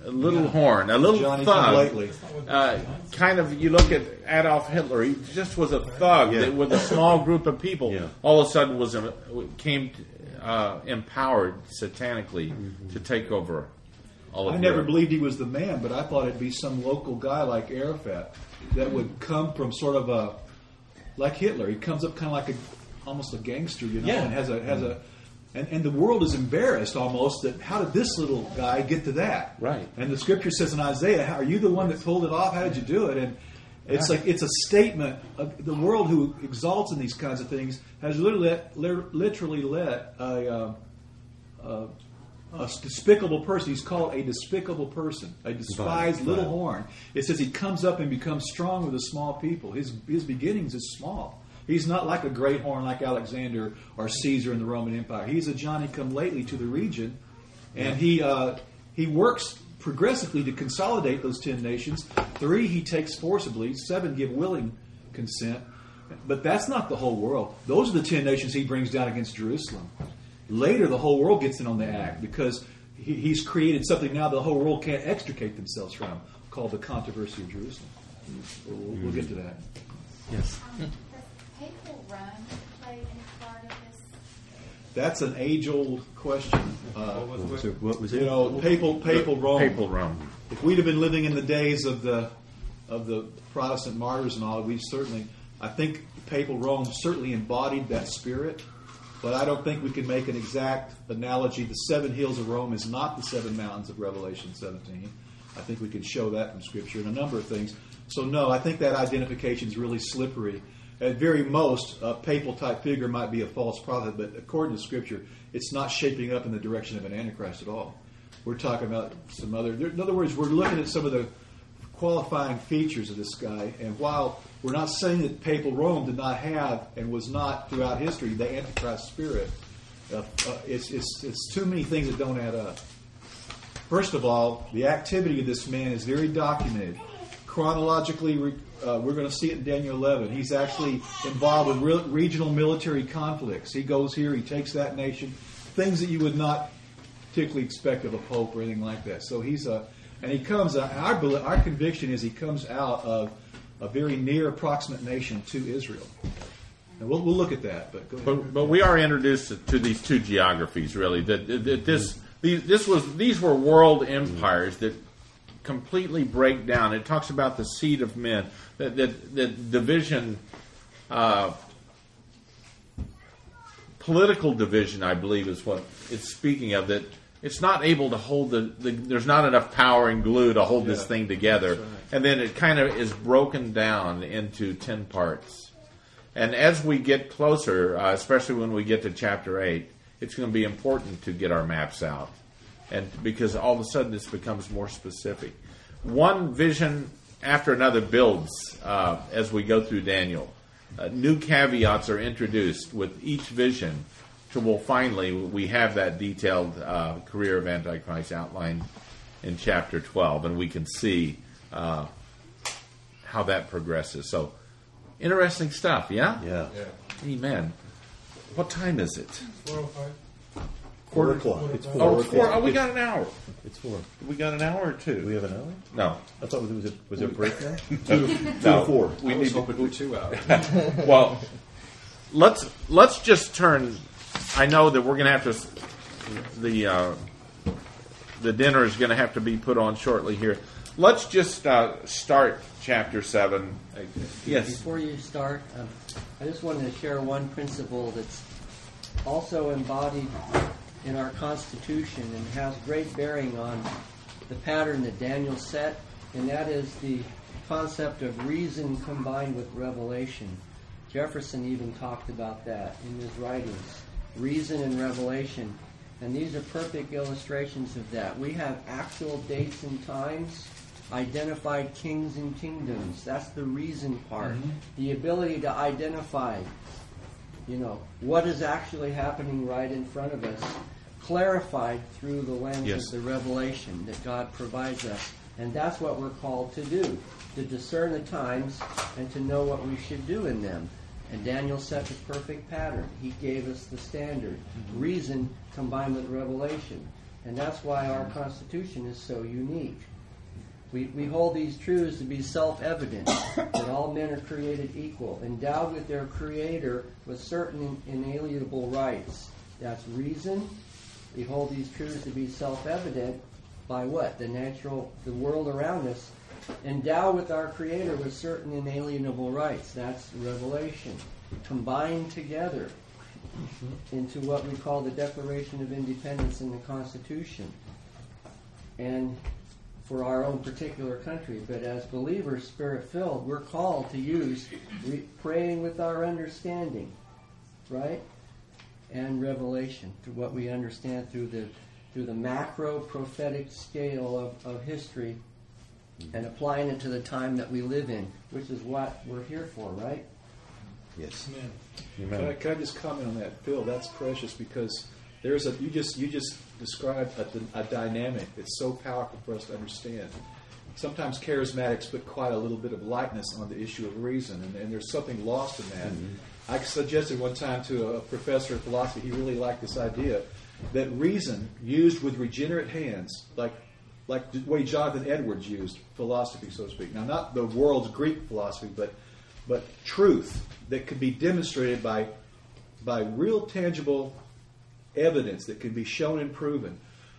little Yeah. horn, a little Johnny thug. come lately. Uh, kind of, you look at Adolf Hitler. He just was a thug Yeah. that, with a small group of people. Yeah. All of a sudden, was a, came uh, empowered satanically to take over all of I never Europe. believed he was the man, but I thought it'd be some local guy like Arafat that would come from sort of a like Hitler. He comes up kind of like a almost a gangster, you know, Yeah. and has a has a and, and the world is embarrassed almost that how did this little guy get to that? Right. And the scripture says in Isaiah, how, are you the one that pulled it off? How did you do it? And it's like it's a statement of the world who exalts in these kinds of things has literally let, literally let a, uh, a a despicable person. He's called a despicable person, a despised Vile. little Vile. horn. It says he comes up and becomes strong with a small people. His his beginnings is small. He's not like a great horn like Alexander or Caesar in the Roman Empire. He's a Johnny come lately to the region, and he uh, he works progressively to consolidate those ten nations. Three he takes forcibly. Seven give willing consent. But that's not the whole world. Those are the ten nations he brings down against Jerusalem. Later, the whole world gets in on the act because he, he's created something now the whole world can't extricate themselves from, called the controversy of Jerusalem. We'll, we'll, we'll get to that. Yes. Um, does papal Rome play any part of this? That's an age-old question. Uh, What was it? What was it? you know, papal papal Rome. Papal Rome. If we'd have been living in the days of the of the Protestant martyrs and all, we certainly, I think, papal Rome certainly embodied that spirit. But I don't think we can make an exact analogy. The seven hills of Rome is not the seven mountains of Revelation seventeen. I think we can show that from Scripture and a number of things. So no, I think that identification is really slippery. At very most, a papal-type figure might be a false prophet, but according to Scripture, it's not shaping up in the direction of an Antichrist at all. We're talking about some other... In other words, we're looking at some of the qualifying features of this guy, and while we're not saying that papal Rome did not have and was not throughout history the Antichrist spirit, uh, uh, it's, it's, it's too many things that don't add up. First of all, the activity of this man is very documented. Chronologically, uh, we're going to see it in Daniel eleven. He's actually involved with re- regional military conflicts. He goes here, he takes that nation, things that you would not particularly expect of a pope or anything like that. So he's a, and he comes. Uh, our our conviction is he comes out of a very near approximate nation to Israel. And we'll we'll look at that. But go ahead. But, but we are introduced to, to these two geographies, really. That, that this these, this was these were world empires that completely break down. It talks about the seed of men. That that, that division, uh, political division, I believe, is what it's speaking of. That it's not able to hold the, the there's not enough power and glue to hold this Yeah, thing together, that's right. and then it kind of is broken down into ten parts. And as we get closer, uh, especially when we get to chapter eight, it's going to be important to get our maps out, and because all of a sudden this becomes more specific. One vision after another builds uh, as we go through Daniel. Uh, new caveats are introduced with each vision, till we'll finally we have that detailed uh, career of Antichrist outlined in chapter twelve, and we can see uh, how that progresses. So. Interesting stuff, yeah? Yeah. Amen. What time is it? Four or five. Four o'clock. It's Oh, four. it's four. Oh, we got an hour. It's four. We got an hour or two. Do we have an hour? No. I thought it was a, was it a break now? no. four. We I was need to, hoping for two hours. well, let's let's just turn. I know that we're going to have to. The uh, the dinner is going to have to be put on shortly here. Let's just uh, start chapter seven. Yes. Before you start, um, I just wanted to share one principle that's also embodied in our Constitution and has great bearing on the pattern that Daniel set, and that is the concept of reason combined with revelation. Jefferson even talked about that in his writings. Reason and revelation. And these are perfect illustrations of that. We have actual dates and times, identified kings and kingdoms. That's the reason part. Mm-hmm. The ability to identify, you know, what is actually happening right in front of us, clarified through the lens Yes. of the revelation that God provides us. And that's what we're called to do, to discern the times and to know what we should do in them. And Daniel set the perfect pattern. He gave us the standard. Mm-hmm. Reason combined with revelation. And that's why our Constitution is so unique. We, we hold these truths to be self-evident, that all men are created equal, endowed with their Creator with certain inalienable rights. That's reason. We hold these truths to be self-evident by what? The natural, the world around us. Endowed with our Creator with certain inalienable rights. That's revelation. Combined together into what we call the Declaration of Independence in the Constitution. And for our own particular country. But as believers, Spirit-filled, we're called to use re- praying with our understanding, right? And revelation, through what we understand through the through the macro prophetic scale of, of history, and applying it to the time that we live in, which is what we're here for, right? Yes. Amen. Amen. Can I, can I just comment on that, Phil? That's precious because there's a you just you just described a, a dynamic that's so powerful for us to understand. Sometimes charismatics put quite a little bit of lightness on the issue of reason, and, and there's something lost in that. Mm-hmm. I suggested one time to a professor of philosophy, he really liked this idea, that reason used with regenerate hands, like like the way Jonathan Edwards used philosophy, so to speak. Now, not the world's Greek philosophy, but but truth that could be demonstrated by by real tangible evidence that can be shown and proven.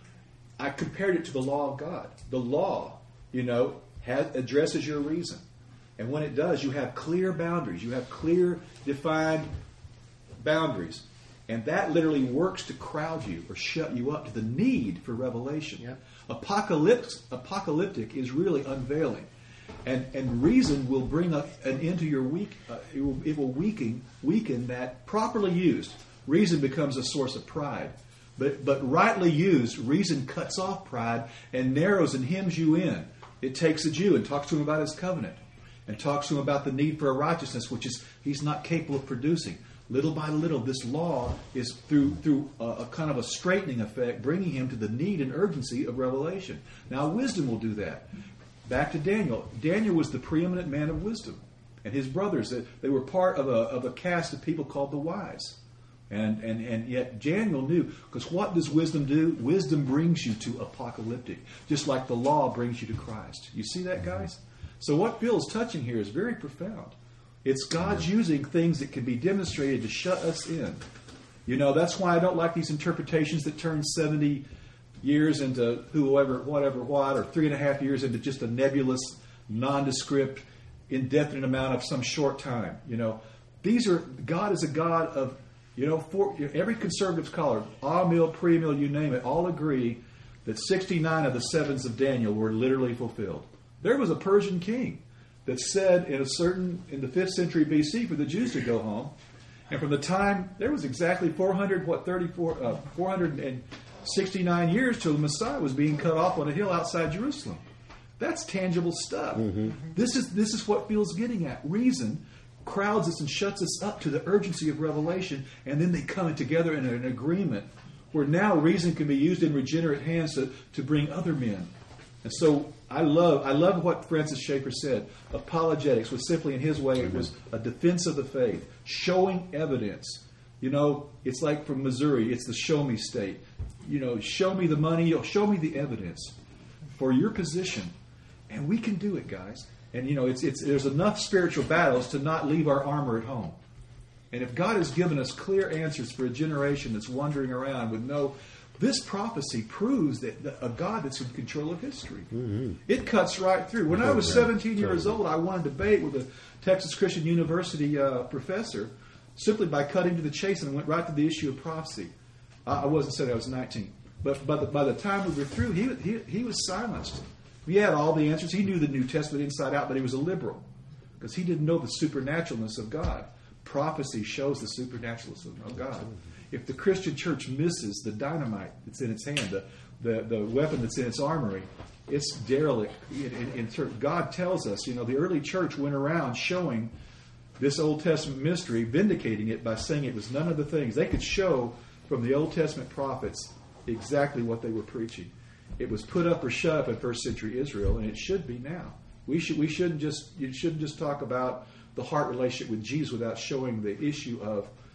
I compared it to the law of God. The law, you know, has, addresses your reason. And when it does, you have clear boundaries. You have clear, defined boundaries. And that literally works to crowd you or shut you up to the need for revelation. Yep. Apocalypse, apocalyptic is really unveiling. And and reason will bring a, an end to your weak. Uh, it will, it will weaken weaken that properly used. Reason becomes a source of pride. But but rightly used, reason cuts off pride and narrows and hems you in. It takes a Jew and talks to him about his covenant and talks to him about the need for a righteousness which is he's not capable of producing. Little by little, this law is through through a, a kind of a straightening effect, bringing him to the need and urgency of revelation. Now, wisdom will do that. Back to Daniel. Daniel was the preeminent man of wisdom, and his brothers they were part of a of a caste of people called the wise. And, and and yet Daniel knew, because what does wisdom do? Wisdom brings you to apocalyptic, just like the law brings you to Christ. You see that, guys? So what Phil's touching here is very profound. It's God's using things that can be demonstrated to shut us in. You know, that's why I don't like these interpretations that turn seventy years into whoever, whatever, what, or three and a half years into just a nebulous, nondescript, indefinite amount of some short time. You know, these are, God is a God of, you know, for, every conservative scholar, Amil, Pre-Mill, you name it, all agree that sixty-nine of the sevens of Daniel were literally fulfilled. There was a Persian king that said in a certain, in the fifth century B C for the Jews to go home. And from the time, there was exactly four hundred, what, thirty-four, uh, four hundred sixty-nine years till the Messiah was being cut off on a hill outside Jerusalem. That's tangible stuff. Mm-hmm. This is this is what Phil's getting at. Reason crowds us and shuts us up to the urgency of revelation, and then they come together in an agreement where now reason can be used in regenerate hands to, to bring other men. And so I love I love what Francis Schaeffer said. Apologetics was simply, in his way, it was a defense of the faith, showing evidence. You know, it's like from Missouri, it's the show me state. You know, show me the money, show me the evidence for your position. And we can do it, guys. And, you know, it's it's there's enough spiritual battles to not leave our armor at home. And if God has given us clear answers for a generation that's wandering around with no... This prophecy proves that a God that's in control of history. Mm-hmm. It cuts right through. When I was seventeen years old, I won a debate with a Texas Christian University uh, professor simply by cutting to the chase, and went right to the issue of prophecy. I wasn't saying I was nineteen. But by the, by the time we were through, he, he, he was silenced. He had all the answers. He knew the New Testament inside out, but he was a liberal because he didn't know the supernaturalness of God. Prophecy shows the supernaturalness of God. If the Christian church misses the dynamite that's in its hand, the, the, the weapon that's in its armory, it's derelict. In, in, in, God tells us, you know, the early church went around showing this Old Testament mystery, vindicating it by saying it was none of the things. They could show from the Old Testament prophets exactly what they were preaching. It was put up or shut up in first century Israel, and it should be now. We should we shouldn't just you shouldn't just talk about the heart relationship with Jesus without showing the issue of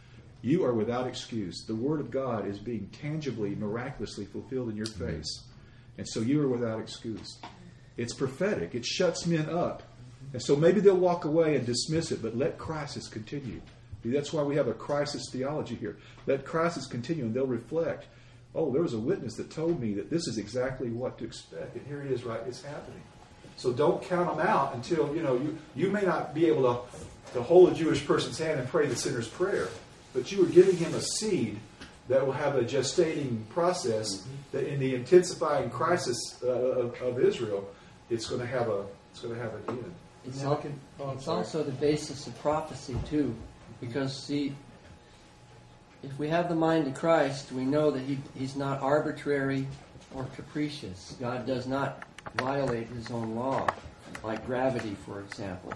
You are without excuse. The Word of God is being tangibly, miraculously fulfilled in your face. And so you are without excuse. It's prophetic. It shuts men up. And so maybe they'll walk away and dismiss it, but let crisis continue. That's why we have a crisis theology here. Let crisis continue, and they'll reflect, oh, there was a witness that told me that this is exactly what to expect. And here it is, right? It's happening. So don't count them out until, you know, you, you may not be able to, to hold a Jewish person's hand and pray the sinner's prayer, but you are giving him a seed that will have a gestating process that in the intensifying crisis uh, of, of Israel, it's going to have a it's going to have an end. It's, al- it's also the basis of prophecy, too. Because, see, if we have the mind of Christ, we know that he, He's not arbitrary or capricious. God does not violate His own law, like gravity, for example.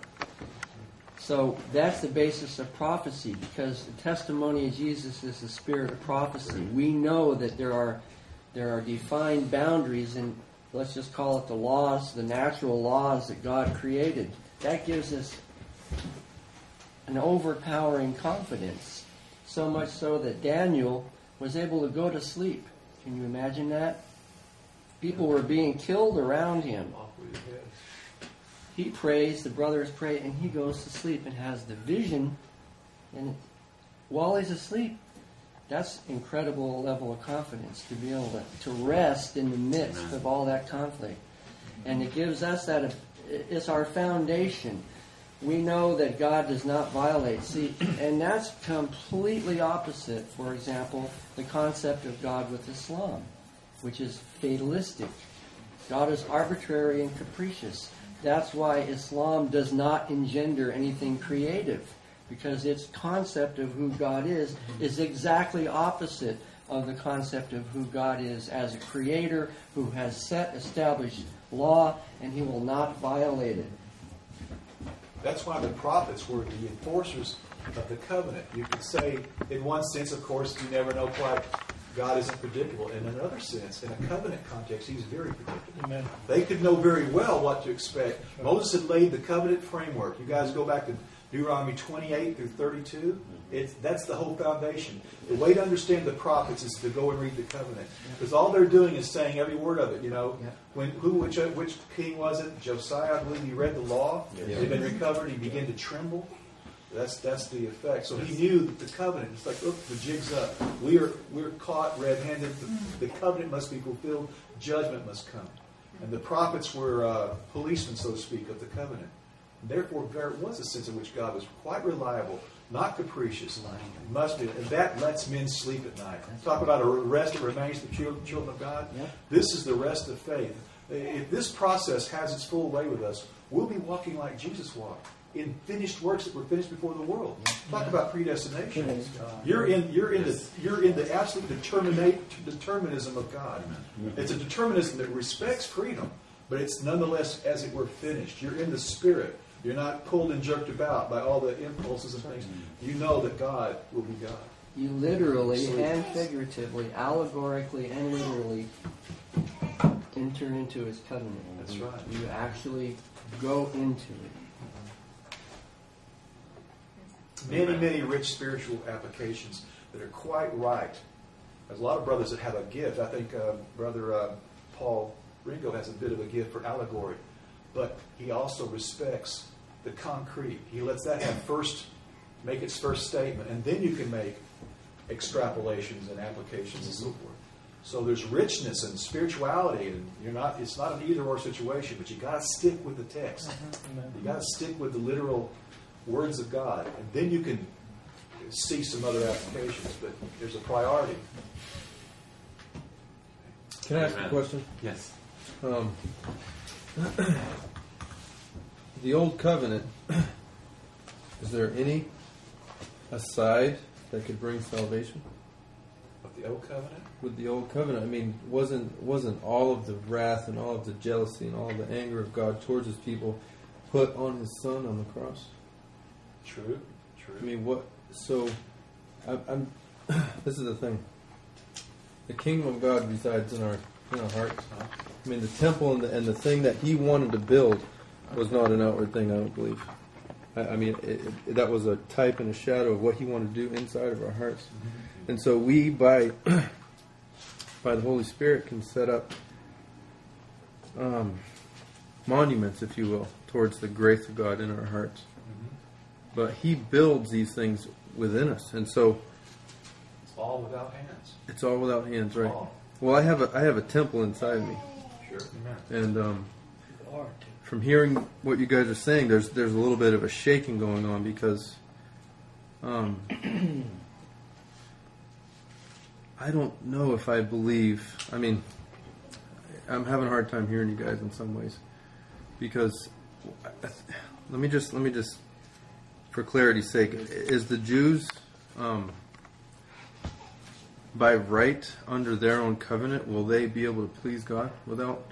So that's the basis of prophecy, because the testimony of Jesus is the spirit of prophecy. We know that there are there are defined boundaries, and let's just call it the laws, the natural laws that God created. That gives us an overpowering confidence, so much so that Daniel was able to go to sleep. Can you imagine that? People were being killed around him. He prays, the brothers pray, and he goes to sleep and has the vision. And while he's asleep, that's incredible level of confidence to be able to, to rest in the midst of all that conflict. And it gives us that, it's our foundation. We know that God does not violate. See, and that's completely opposite, for example, the concept of God with Islam, which is fatalistic. God is arbitrary and capricious. That's why Islam does not engender anything creative, because its concept of who God is is exactly opposite of the concept of who God is as a creator who has set, established law, and He will not violate it. That's why the prophets were the enforcers of the covenant. You could say, in one sense, of course, you never know quite. God isn't predictable. In another sense, in a covenant context, He's very predictable. Amen. They could know very well what to expect. Sure. Moses had laid the covenant framework. You guys go back to Deuteronomy twenty-eight through thirty-two. It's, that's the whole foundation. The way to understand the prophets is to go and read the covenant. Because all they're doing is saying every word of it. You know, when who which which king was it? Josiah, I believe he read the law. Yeah. They'd been recovered. He began to tremble. That's that's the effect. So he knew that the covenant. It's like, look, the jig's up. We are we're caught red-handed. The, the covenant must be fulfilled. Judgment must come. And the prophets were uh, policemen, so to speak, of the covenant. Therefore, there was a sense in which God was quite reliable, not capricious. It must be, and that lets men sleep at night. Talk about a rest that remains for the children of God. Yeah. This is the rest of faith. If this process has its full way with us, we'll be walking like Jesus walked, in finished works that were finished before the world. Talk about predestination. You're in you're in the you're in the absolute determinism of God. It's a determinism that respects freedom, but it's nonetheless, as it were, finished. You're in the Spirit. You're not pulled and jerked about by all the impulses and things. You know that God will be God. You literally and figuratively, allegorically and literally enter into His covenant. That's right. You actually go into it. Many, many rich spiritual applications that are quite right. There's a lot of brothers that have a gift. I think uh, Brother uh, Paul Ringo has a bit of a gift for allegory. But he also respects the concrete. He lets that have first, make its first statement, and then you can make extrapolations and applications and so forth. So there's richness and spirituality, and you're not. It's not an either or situation, but you got to stick with the text. You got to stick with the literal words of God, and then you can see some other applications. But there's a priority. Can I ask Amen. a question? Yes. Um, the Old Covenant, is there any aside that could bring salvation? Of the Old Covenant? With the Old Covenant, I mean, wasn't wasn't all of the wrath and all of the jealousy and all of the anger of God towards His people put on His Son on the cross? True, true. I mean, what? So, I, I'm. This is the thing. The kingdom of God resides in our in our hearts. I mean, the temple and the, and the thing that He wanted to build was not an outward thing, I don't believe. I, I mean, it, it, that was a type and a shadow of what He wanted to do inside of our hearts. Mm-hmm. And so we, by by the Holy Spirit, can set up um, monuments, if you will, towards the grace of God in our hearts. Mm-hmm. But He builds these things within us, and so it's all without hands. It's all without hands, right? All. Well, I have a I have a temple inside me. Sure. And um, from hearing what you guys are saying, there's there's a little bit of a shaking going on because um, I don't know if I believe. I mean, I'm having a hard time hearing you guys in some ways because let me just let me just for clarity's sake, is the Jews um, by right under their own covenant, will they be able to please God without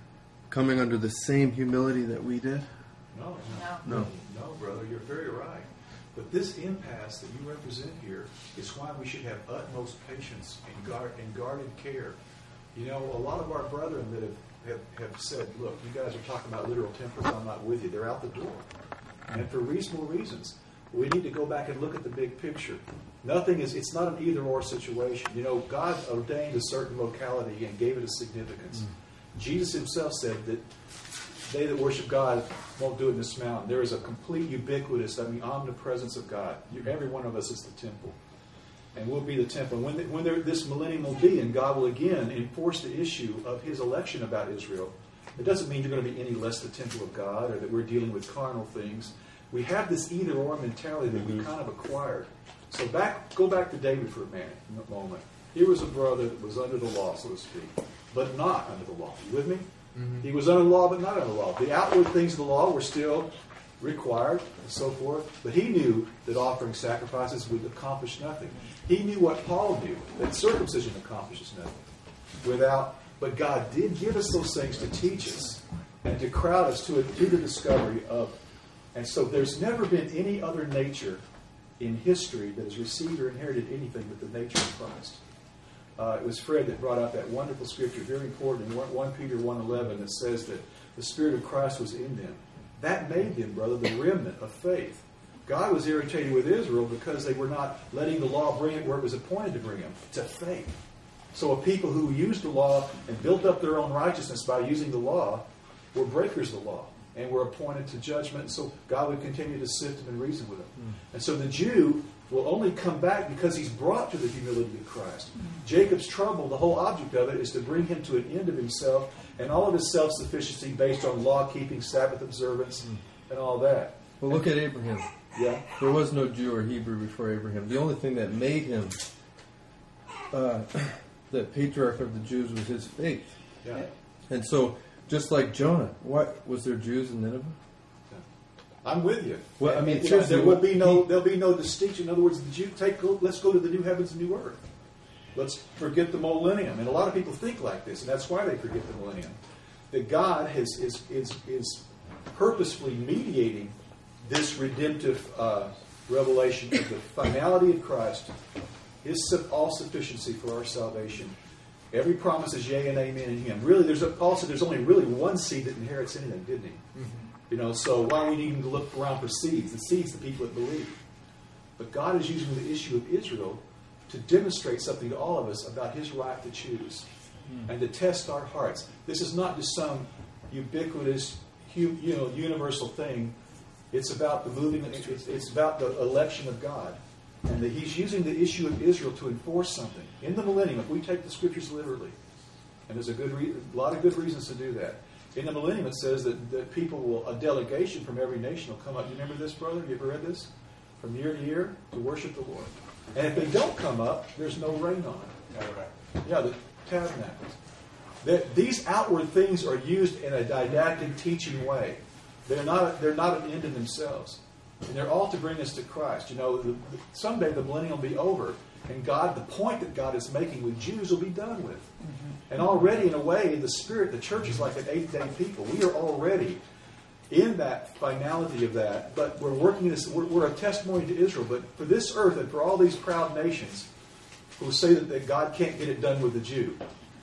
coming under the same humility that we did? No, no, no, no, brother. You're very right. But this impasse that you represent here is why we should have utmost patience and guard and guarded care. You know, a lot of our brethren that have, have, have said, "Look, you guys are talking about literal temples. I'm not with you." They're out the door, and for reasonable reasons. We need to go back and look at the big picture. Nothing is, it's not an either-or situation. You know, God ordained a certain locality and gave it a significance. Mm. Jesus himself said that they that worship God won't do it in this mountain. There is a complete ubiquitous, I mean, omnipresence of God. You, every one of us is the temple. And we'll be the temple. And when, the, when there, this millennium will be, and God will again enforce the issue of his election about Israel, it doesn't mean you're going to be any less the temple of God or that we're dealing with carnal things. We have this either-or mentality that we kind of acquired. So back, go back to David for a minute, a moment. Here was a brother that was under the law, so to speak, but not under the law. You with me? Mm-hmm. He was under the law, but not under the law. The outward things of the law were still required and so forth, but he knew that offering sacrifices would accomplish nothing. He knew what Paul knew, that circumcision accomplishes nothing. Without, but God did give us those things to teach us and to crowd us to, a, to the discovery of. And so there's never been any other nature in history that has received or inherited anything but the nature of Christ. Uh, it was Fred that brought out that wonderful scripture, very important, in First Peter one eleven, that says that the Spirit of Christ was in them. That made them, brother, the remnant of faith. God was irritated with Israel because they were not letting the law bring it where it was appointed to bring them, to faith. So a people who used the law and built up their own righteousness by using the law were breakers of the law and were appointed to judgment. And so God would continue to sift them and reason with them. Mm. And so the Jew will only come back because he's brought to the humility of Christ. Mm. Jacob's trouble, the whole object of it, is to bring him to an end of himself and all of his self-sufficiency based on law-keeping, Sabbath observance, mm. and all that. Well, look at Abraham. Yeah. There was no Jew or Hebrew before Abraham. The only thing that made him uh, the patriarch of the Jews was his faith. Yeah. And so, just like Jonah, what was there Jews in Nineveh? I'm with you. Well, I mean, you know, there will be no there'll be no distinction. In other words, the Jew take go, let's go to the new heavens and new earth. Let's forget the millennium. And a lot of people think like this, and that's why they forget the millennium. That God has, is is is purposefully mediating this redemptive uh, revelation of the finality of Christ, His all sufficiency for our salvation. Every promise is yea and amen in Him. Really, there's a, Paul said there's only really one seed that inherits anything, didn't he? Mm-hmm. You know, so why are we needing to look around for seeds? The seeds, the people that believe. But God is using the issue of Israel to demonstrate something to all of us about His right to choose mm. and to test our hearts. This is not just some ubiquitous, you know, universal thing. It's about the moving. It's, it's about the election of God, and that He's using the issue of Israel to enforce something in the millennium. If we take the Scriptures literally, and there's a good, re- a lot of good reasons to do that. In the millennium, it says that, that people will, a delegation from every nation will come up. You remember this, brother? You ever read this? From year to year to worship the Lord. And if they don't come up, there's no rain on it. Yeah, the tabernacles. That these outward things are used in a didactic, teaching way. They're not. They're not an end in themselves, and they're all to bring us to Christ. You know, the, the, someday the millennium will be over, and God, the point that God is making with Jews, will be done with. Mm-hmm. And already, in a way, in the Spirit, the church is like an eighth-day people. We are already in that finality of that, but we're working this. We're, we're a testimony to Israel. But for this earth and for all these proud nations who say that, that God can't get it done with the Jew,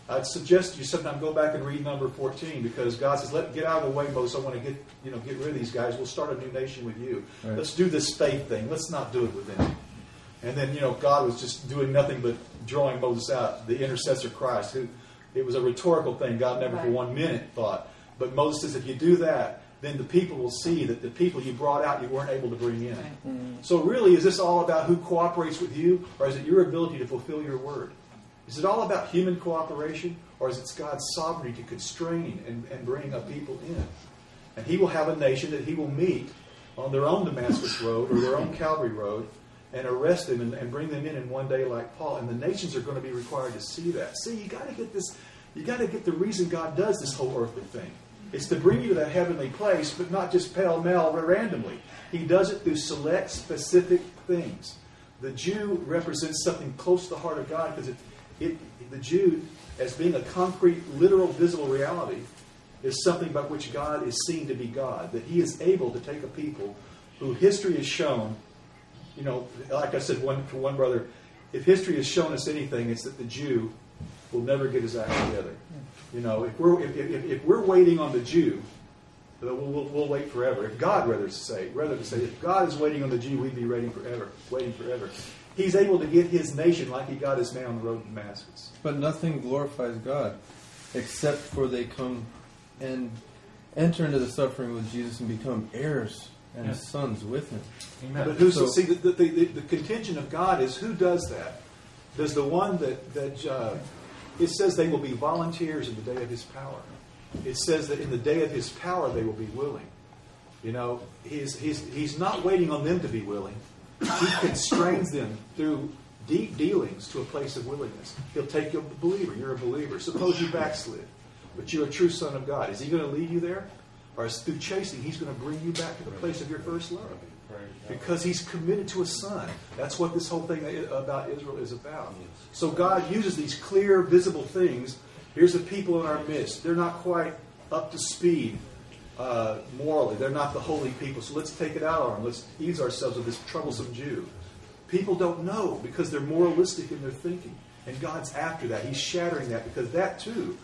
I'd suggest you sometime go back and read number fourteen, because God says, "Let get out of the way, Moses. I want to get you know get rid of these guys. We'll start a new nation with you. Right. Let's do this faith thing. Let's not do it with them." And then you know God was just doing nothing but drawing Moses out, the intercessor Christ. Who it was a rhetorical thing. God never for Right. one minute thought. But Moses says, if you do that, then the people will see that the people you brought out you weren't able to bring in. Right. So really, is this all about who cooperates with you, or is it your ability to fulfill your word? Is it all about human cooperation, or is it God's sovereignty to constrain and, and bring a people in? And He will have a nation that He will meet on their own Damascus road or their own Calvary road and arrest them and, and bring them in in one day like Paul. And the nations are going to be required to see that. See, you got to get this. You got to get the reason God does this whole earthly thing. It's to bring you to that heavenly place, but not just pell-mell randomly. He does it through select, specific things. The Jew represents something close to the heart of God because it, it, the Jew, as being a concrete, literal, visible reality, is something by which God is seen to be God. That He is able to take a people who history has shown, you know, like I said one, for one brother, if history has shown us anything, it's that the Jew will never get his act together. You know, if we're if, if, if we're waiting on the Jew, we'll, we'll, we'll wait forever. If God, rather to say, rather to say, if God is waiting on the Jew, we'd be waiting forever, waiting forever. He's able to get His nation like He got His man on the road to Damascus. But nothing glorifies God except for they come and enter into the suffering with Jesus and become heirs and Yeah. sons with Him. But who's So- see the, the, the, the contention of God is who does that? Does the one that that uh, it says they will be volunteers in the day of His power. It says that in the day of His power they will be willing. You know, he's he's he's not waiting on them to be willing. He constrains them through deep dealings to a place of willingness. He'll take you a believer. You're a believer. Suppose you backslid, but you're a true son of God. Is He going to lead you there? Or is through chasing, He's going to bring you back to the place of your first love? Because He's committed to a son. That's what this whole thing about Israel is about. So God uses these clear, visible things. Here's the people in our midst. They're not quite up to speed uh, morally. They're not the holy people. So let's take it out on them. Let's ease ourselves of this troublesome Jew. People don't know because they're moralistic in their thinking. And God's after that. He's shattering that because that too,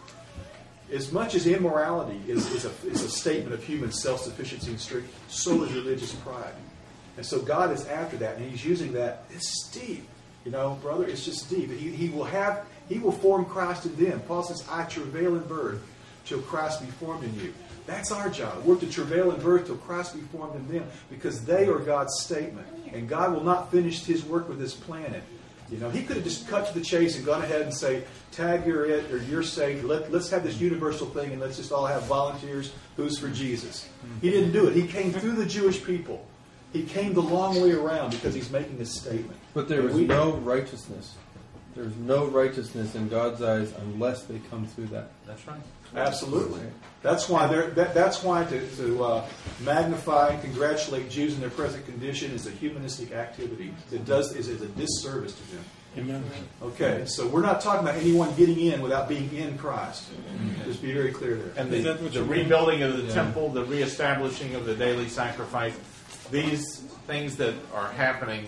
as much as immorality is, is, a, is a statement of human self-sufficiency and strength, so is religious pride. And so God is after that, and He's using that. It's deep, you know, brother. It's just deep. He, he will have, He will form Christ in them. Paul says, "I travail in birth till Christ be formed in you." That's our job. We're to travail in birth till Christ be formed in them, because they are God's statement, and God will not finish His work with this planet. You know, He could have just cut to the chase and gone ahead and say, "Tag, you're it, or you're saved. Let, let's have this universal thing, and let's just all have volunteers. Who's for Jesus?" He didn't do it. He came through the Jewish people. He came the long way around because He's making a statement. But there was no righteousness. There's no righteousness in God's eyes unless they come through that. That's right. Absolutely. That's why they're, that, that's why to, to uh, magnify and congratulate Jews in their present condition is a humanistic activity. It does is, is a disservice to them. Amen. Okay, so we're not talking about anyone getting in without being in Christ. Just be very clear there. And the, the rebuilding of the yeah. temple, the reestablishing of the daily sacrifice, these things that are happening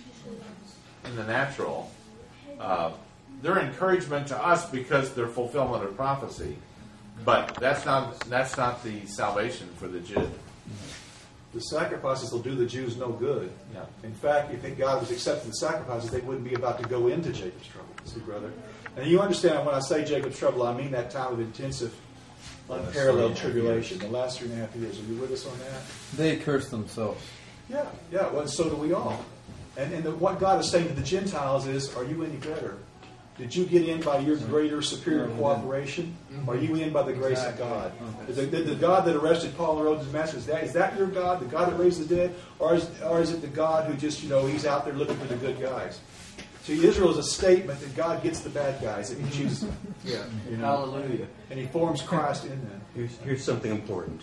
in the natural, uh, they're encouragement to us because they're fulfillment of prophecy. But that's not that's not the salvation for the Jew. The sacrifices will do the Jews no good. Yeah. In fact, if God was accepting the sacrifices, they wouldn't be about to go into Jacob's trouble. See, brother? And you understand when I say Jacob's trouble, I mean that time of intensive, unparalleled tribulation. The last three and a half years. Are you with us on that? They curse themselves. Yeah, yeah. Well, so do we all. And, and the, what God is saying to the Gentiles is, are you any better? Did you get in by your greater, superior cooperation? Or are you in by the grace of God? The, the, the God that arrested Paul on the road to Damascus, is that, is that your God, the God that raised the dead? Or is, or is it the God who just, you know, He's out there looking for the good guys? See, Israel is a statement that God gets the bad guys and He chooses them. Yeah, you know? Hallelujah. And He forms Christ in them. Here's, here's something important.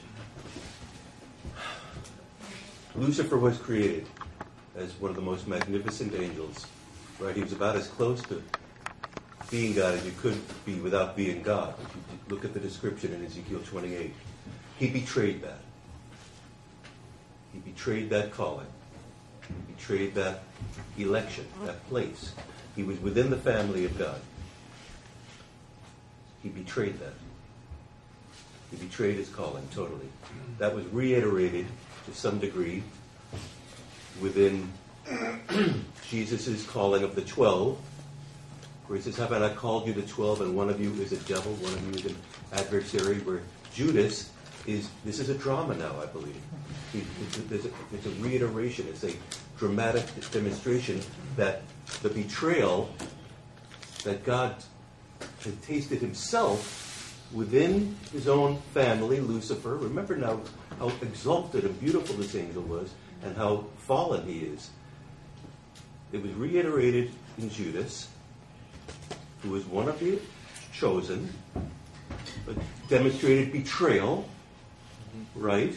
Lucifer was created as one of the most magnificent angels. Right? He was about as close to being God as you could be without being God. If you look at the description in Ezekiel twenty-eight. He betrayed that. He betrayed that calling. He betrayed that election, that place. He was within the family of God. he betrayed them. He betrayed his calling totally. That was reiterated to some degree within Jesus' calling of the twelve, where he says, have I not called you the twelve, and one of you is a devil, one of you is an adversary, where Judas is, this is a drama now, I believe. He, it's, a, it's a reiteration, it's a dramatic demonstration that the betrayal that God had tasted himself within his own family, Lucifer. Remember now how exalted and beautiful this angel was and how fallen he is. It was reiterated in Judas, who was one of the chosen, but demonstrated betrayal, right?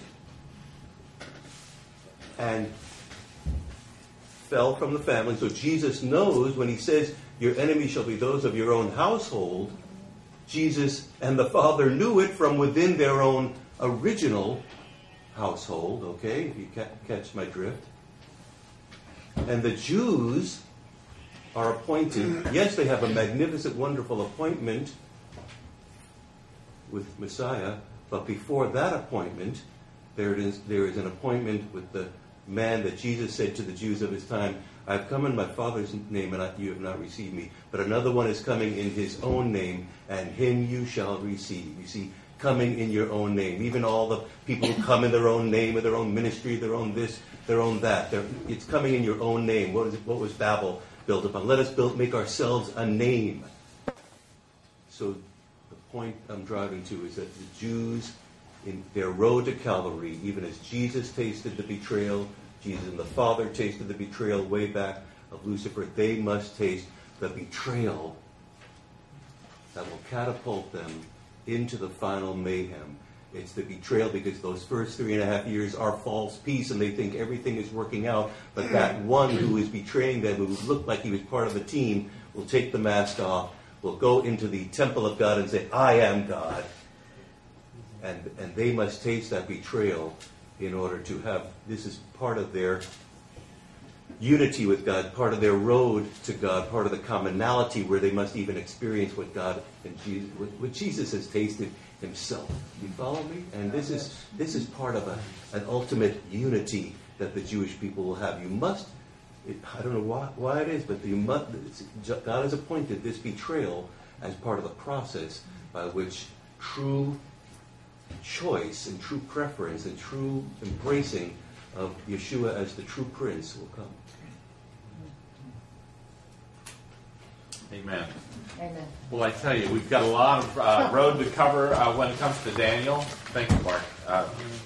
And fell from the family. So Jesus knows when he says, your enemies shall be those of your own household, Jesus and the Father knew it from within their own original household, okay, if you ca- catch my drift. And the Jews are appointed, yes, they have a magnificent, wonderful appointment with Messiah, but before that appointment, there is, there is an appointment with the man that Jesus said to the Jews of his time, I've come in my Father's name, and you have not received me. But another one is coming in his own name, and him you shall receive. You see, coming in your own name. Even all the people who come in their own name, or their own ministry, their own this, their own that. They're, it's coming in your own name. What, is it, what was Babel built upon? Let us build, make ourselves a name. So the point I'm driving to is that the Jews, in their road to Calvary, even as Jesus tasted the betrayal, Jesus and the Father tasted the betrayal way back of Lucifer, they must taste the betrayal that will catapult them into the final mayhem. It's the betrayal because those first three and a half years are false peace and they think everything is working out, but that one who is betraying them, who looked like he was part of the team, will take the mask off, will go into the temple of God and say, I am God. And, and they must taste that betrayal in order to have, this is part of their unity with God, part of their road to God, part of the commonality where they must even experience what God and Jesus, what Jesus has tasted himself. You follow me? And this is this is part of a, an ultimate unity that the Jewish people will have. You must, it, I don't know why, why it is, but you must, God has appointed this betrayal as part of the process by which true choice and true preference and true embracing of Yeshua as the true Prince will come. Amen. Amen. Well, I tell you, we've got a lot of uh, road to cover uh, when it comes to Daniel. Thank you, Mark. Uh,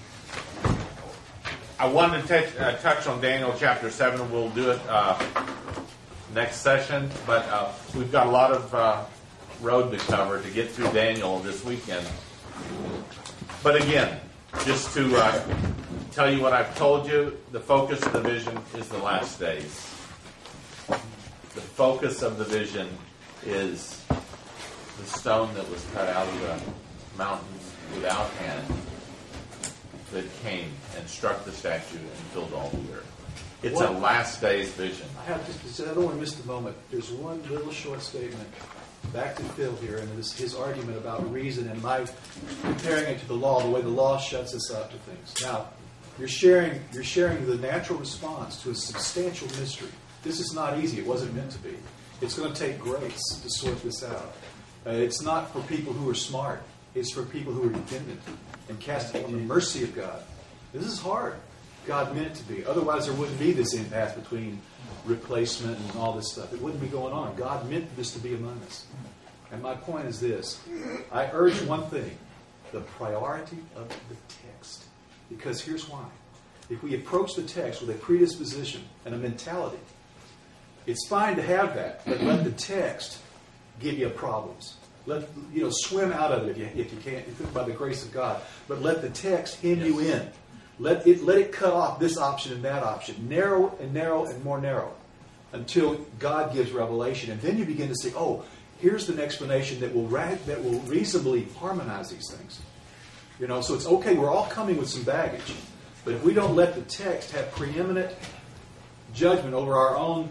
I wanted to touch, uh, touch on Daniel chapter seven. We'll do it uh, next session, but uh, we've got a lot of uh, road to cover to get through Daniel this weekend. But again, just to uh, tell you what I've told you, the focus of the vision is the last days. The focus of the vision is the stone that was cut out of the mountains without hand that came and struck the statue and filled all the earth. It's what? A last days vision. I have to say, I don't want to miss the moment. There's one little short statement back to Phil here, and it's his argument about reason and my comparing it to the law, the way the law shuts us up to things. Now, you're sharing you're sharing the natural response to a substantial mystery. This is not easy. It wasn't meant to be. It's going to take grace to sort this out. Uh, it's not for people who are smart. It's for people who are dependent and casting on the mercy of God. This is hard. God meant it to be. Otherwise, there wouldn't be this impasse between replacement and all this stuff. It wouldn't be going on. God meant this to be among us. And my point is this. I urge one thing. The priority of the text. Because here's why. If we approach the text with a predisposition and a mentality, it's fine to have that, but let the text give you problems. Let you know, swim out of it if you if you can't, if by the grace of God. But let the text hem yes. you in. Let it let it cut off this option and that option, narrow and narrow and more narrow, until God gives revelation, and then you begin to say, "Oh, here's an explanation that will ra- that will reasonably harmonize these things." You know, so it's okay. We're all coming with some baggage, but if we don't let the text have preeminent judgment over our own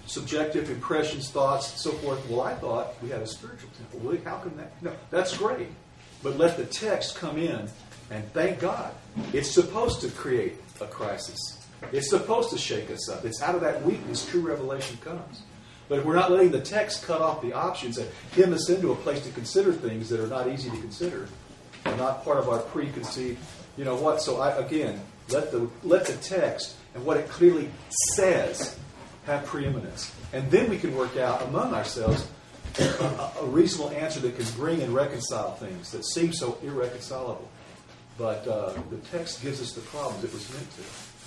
subjective impressions, thoughts, so forth. Well, I thought we had a spiritual temple. Well, how can that? No, that's great. But let the text come in, and thank God. It's supposed to create a crisis. It's supposed to shake us up. It's out of that weakness true revelation comes. But if we're not letting the text cut off the options and hem us into a place to consider things that are not easy to consider, and not part of our preconceived, you know what? So I, again, let the let the text and what it clearly says have preeminence, and then we can work out among ourselves a, a reasonable answer that can bring and reconcile things that seem so irreconcilable. But uh, the text gives us the problems it was meant to.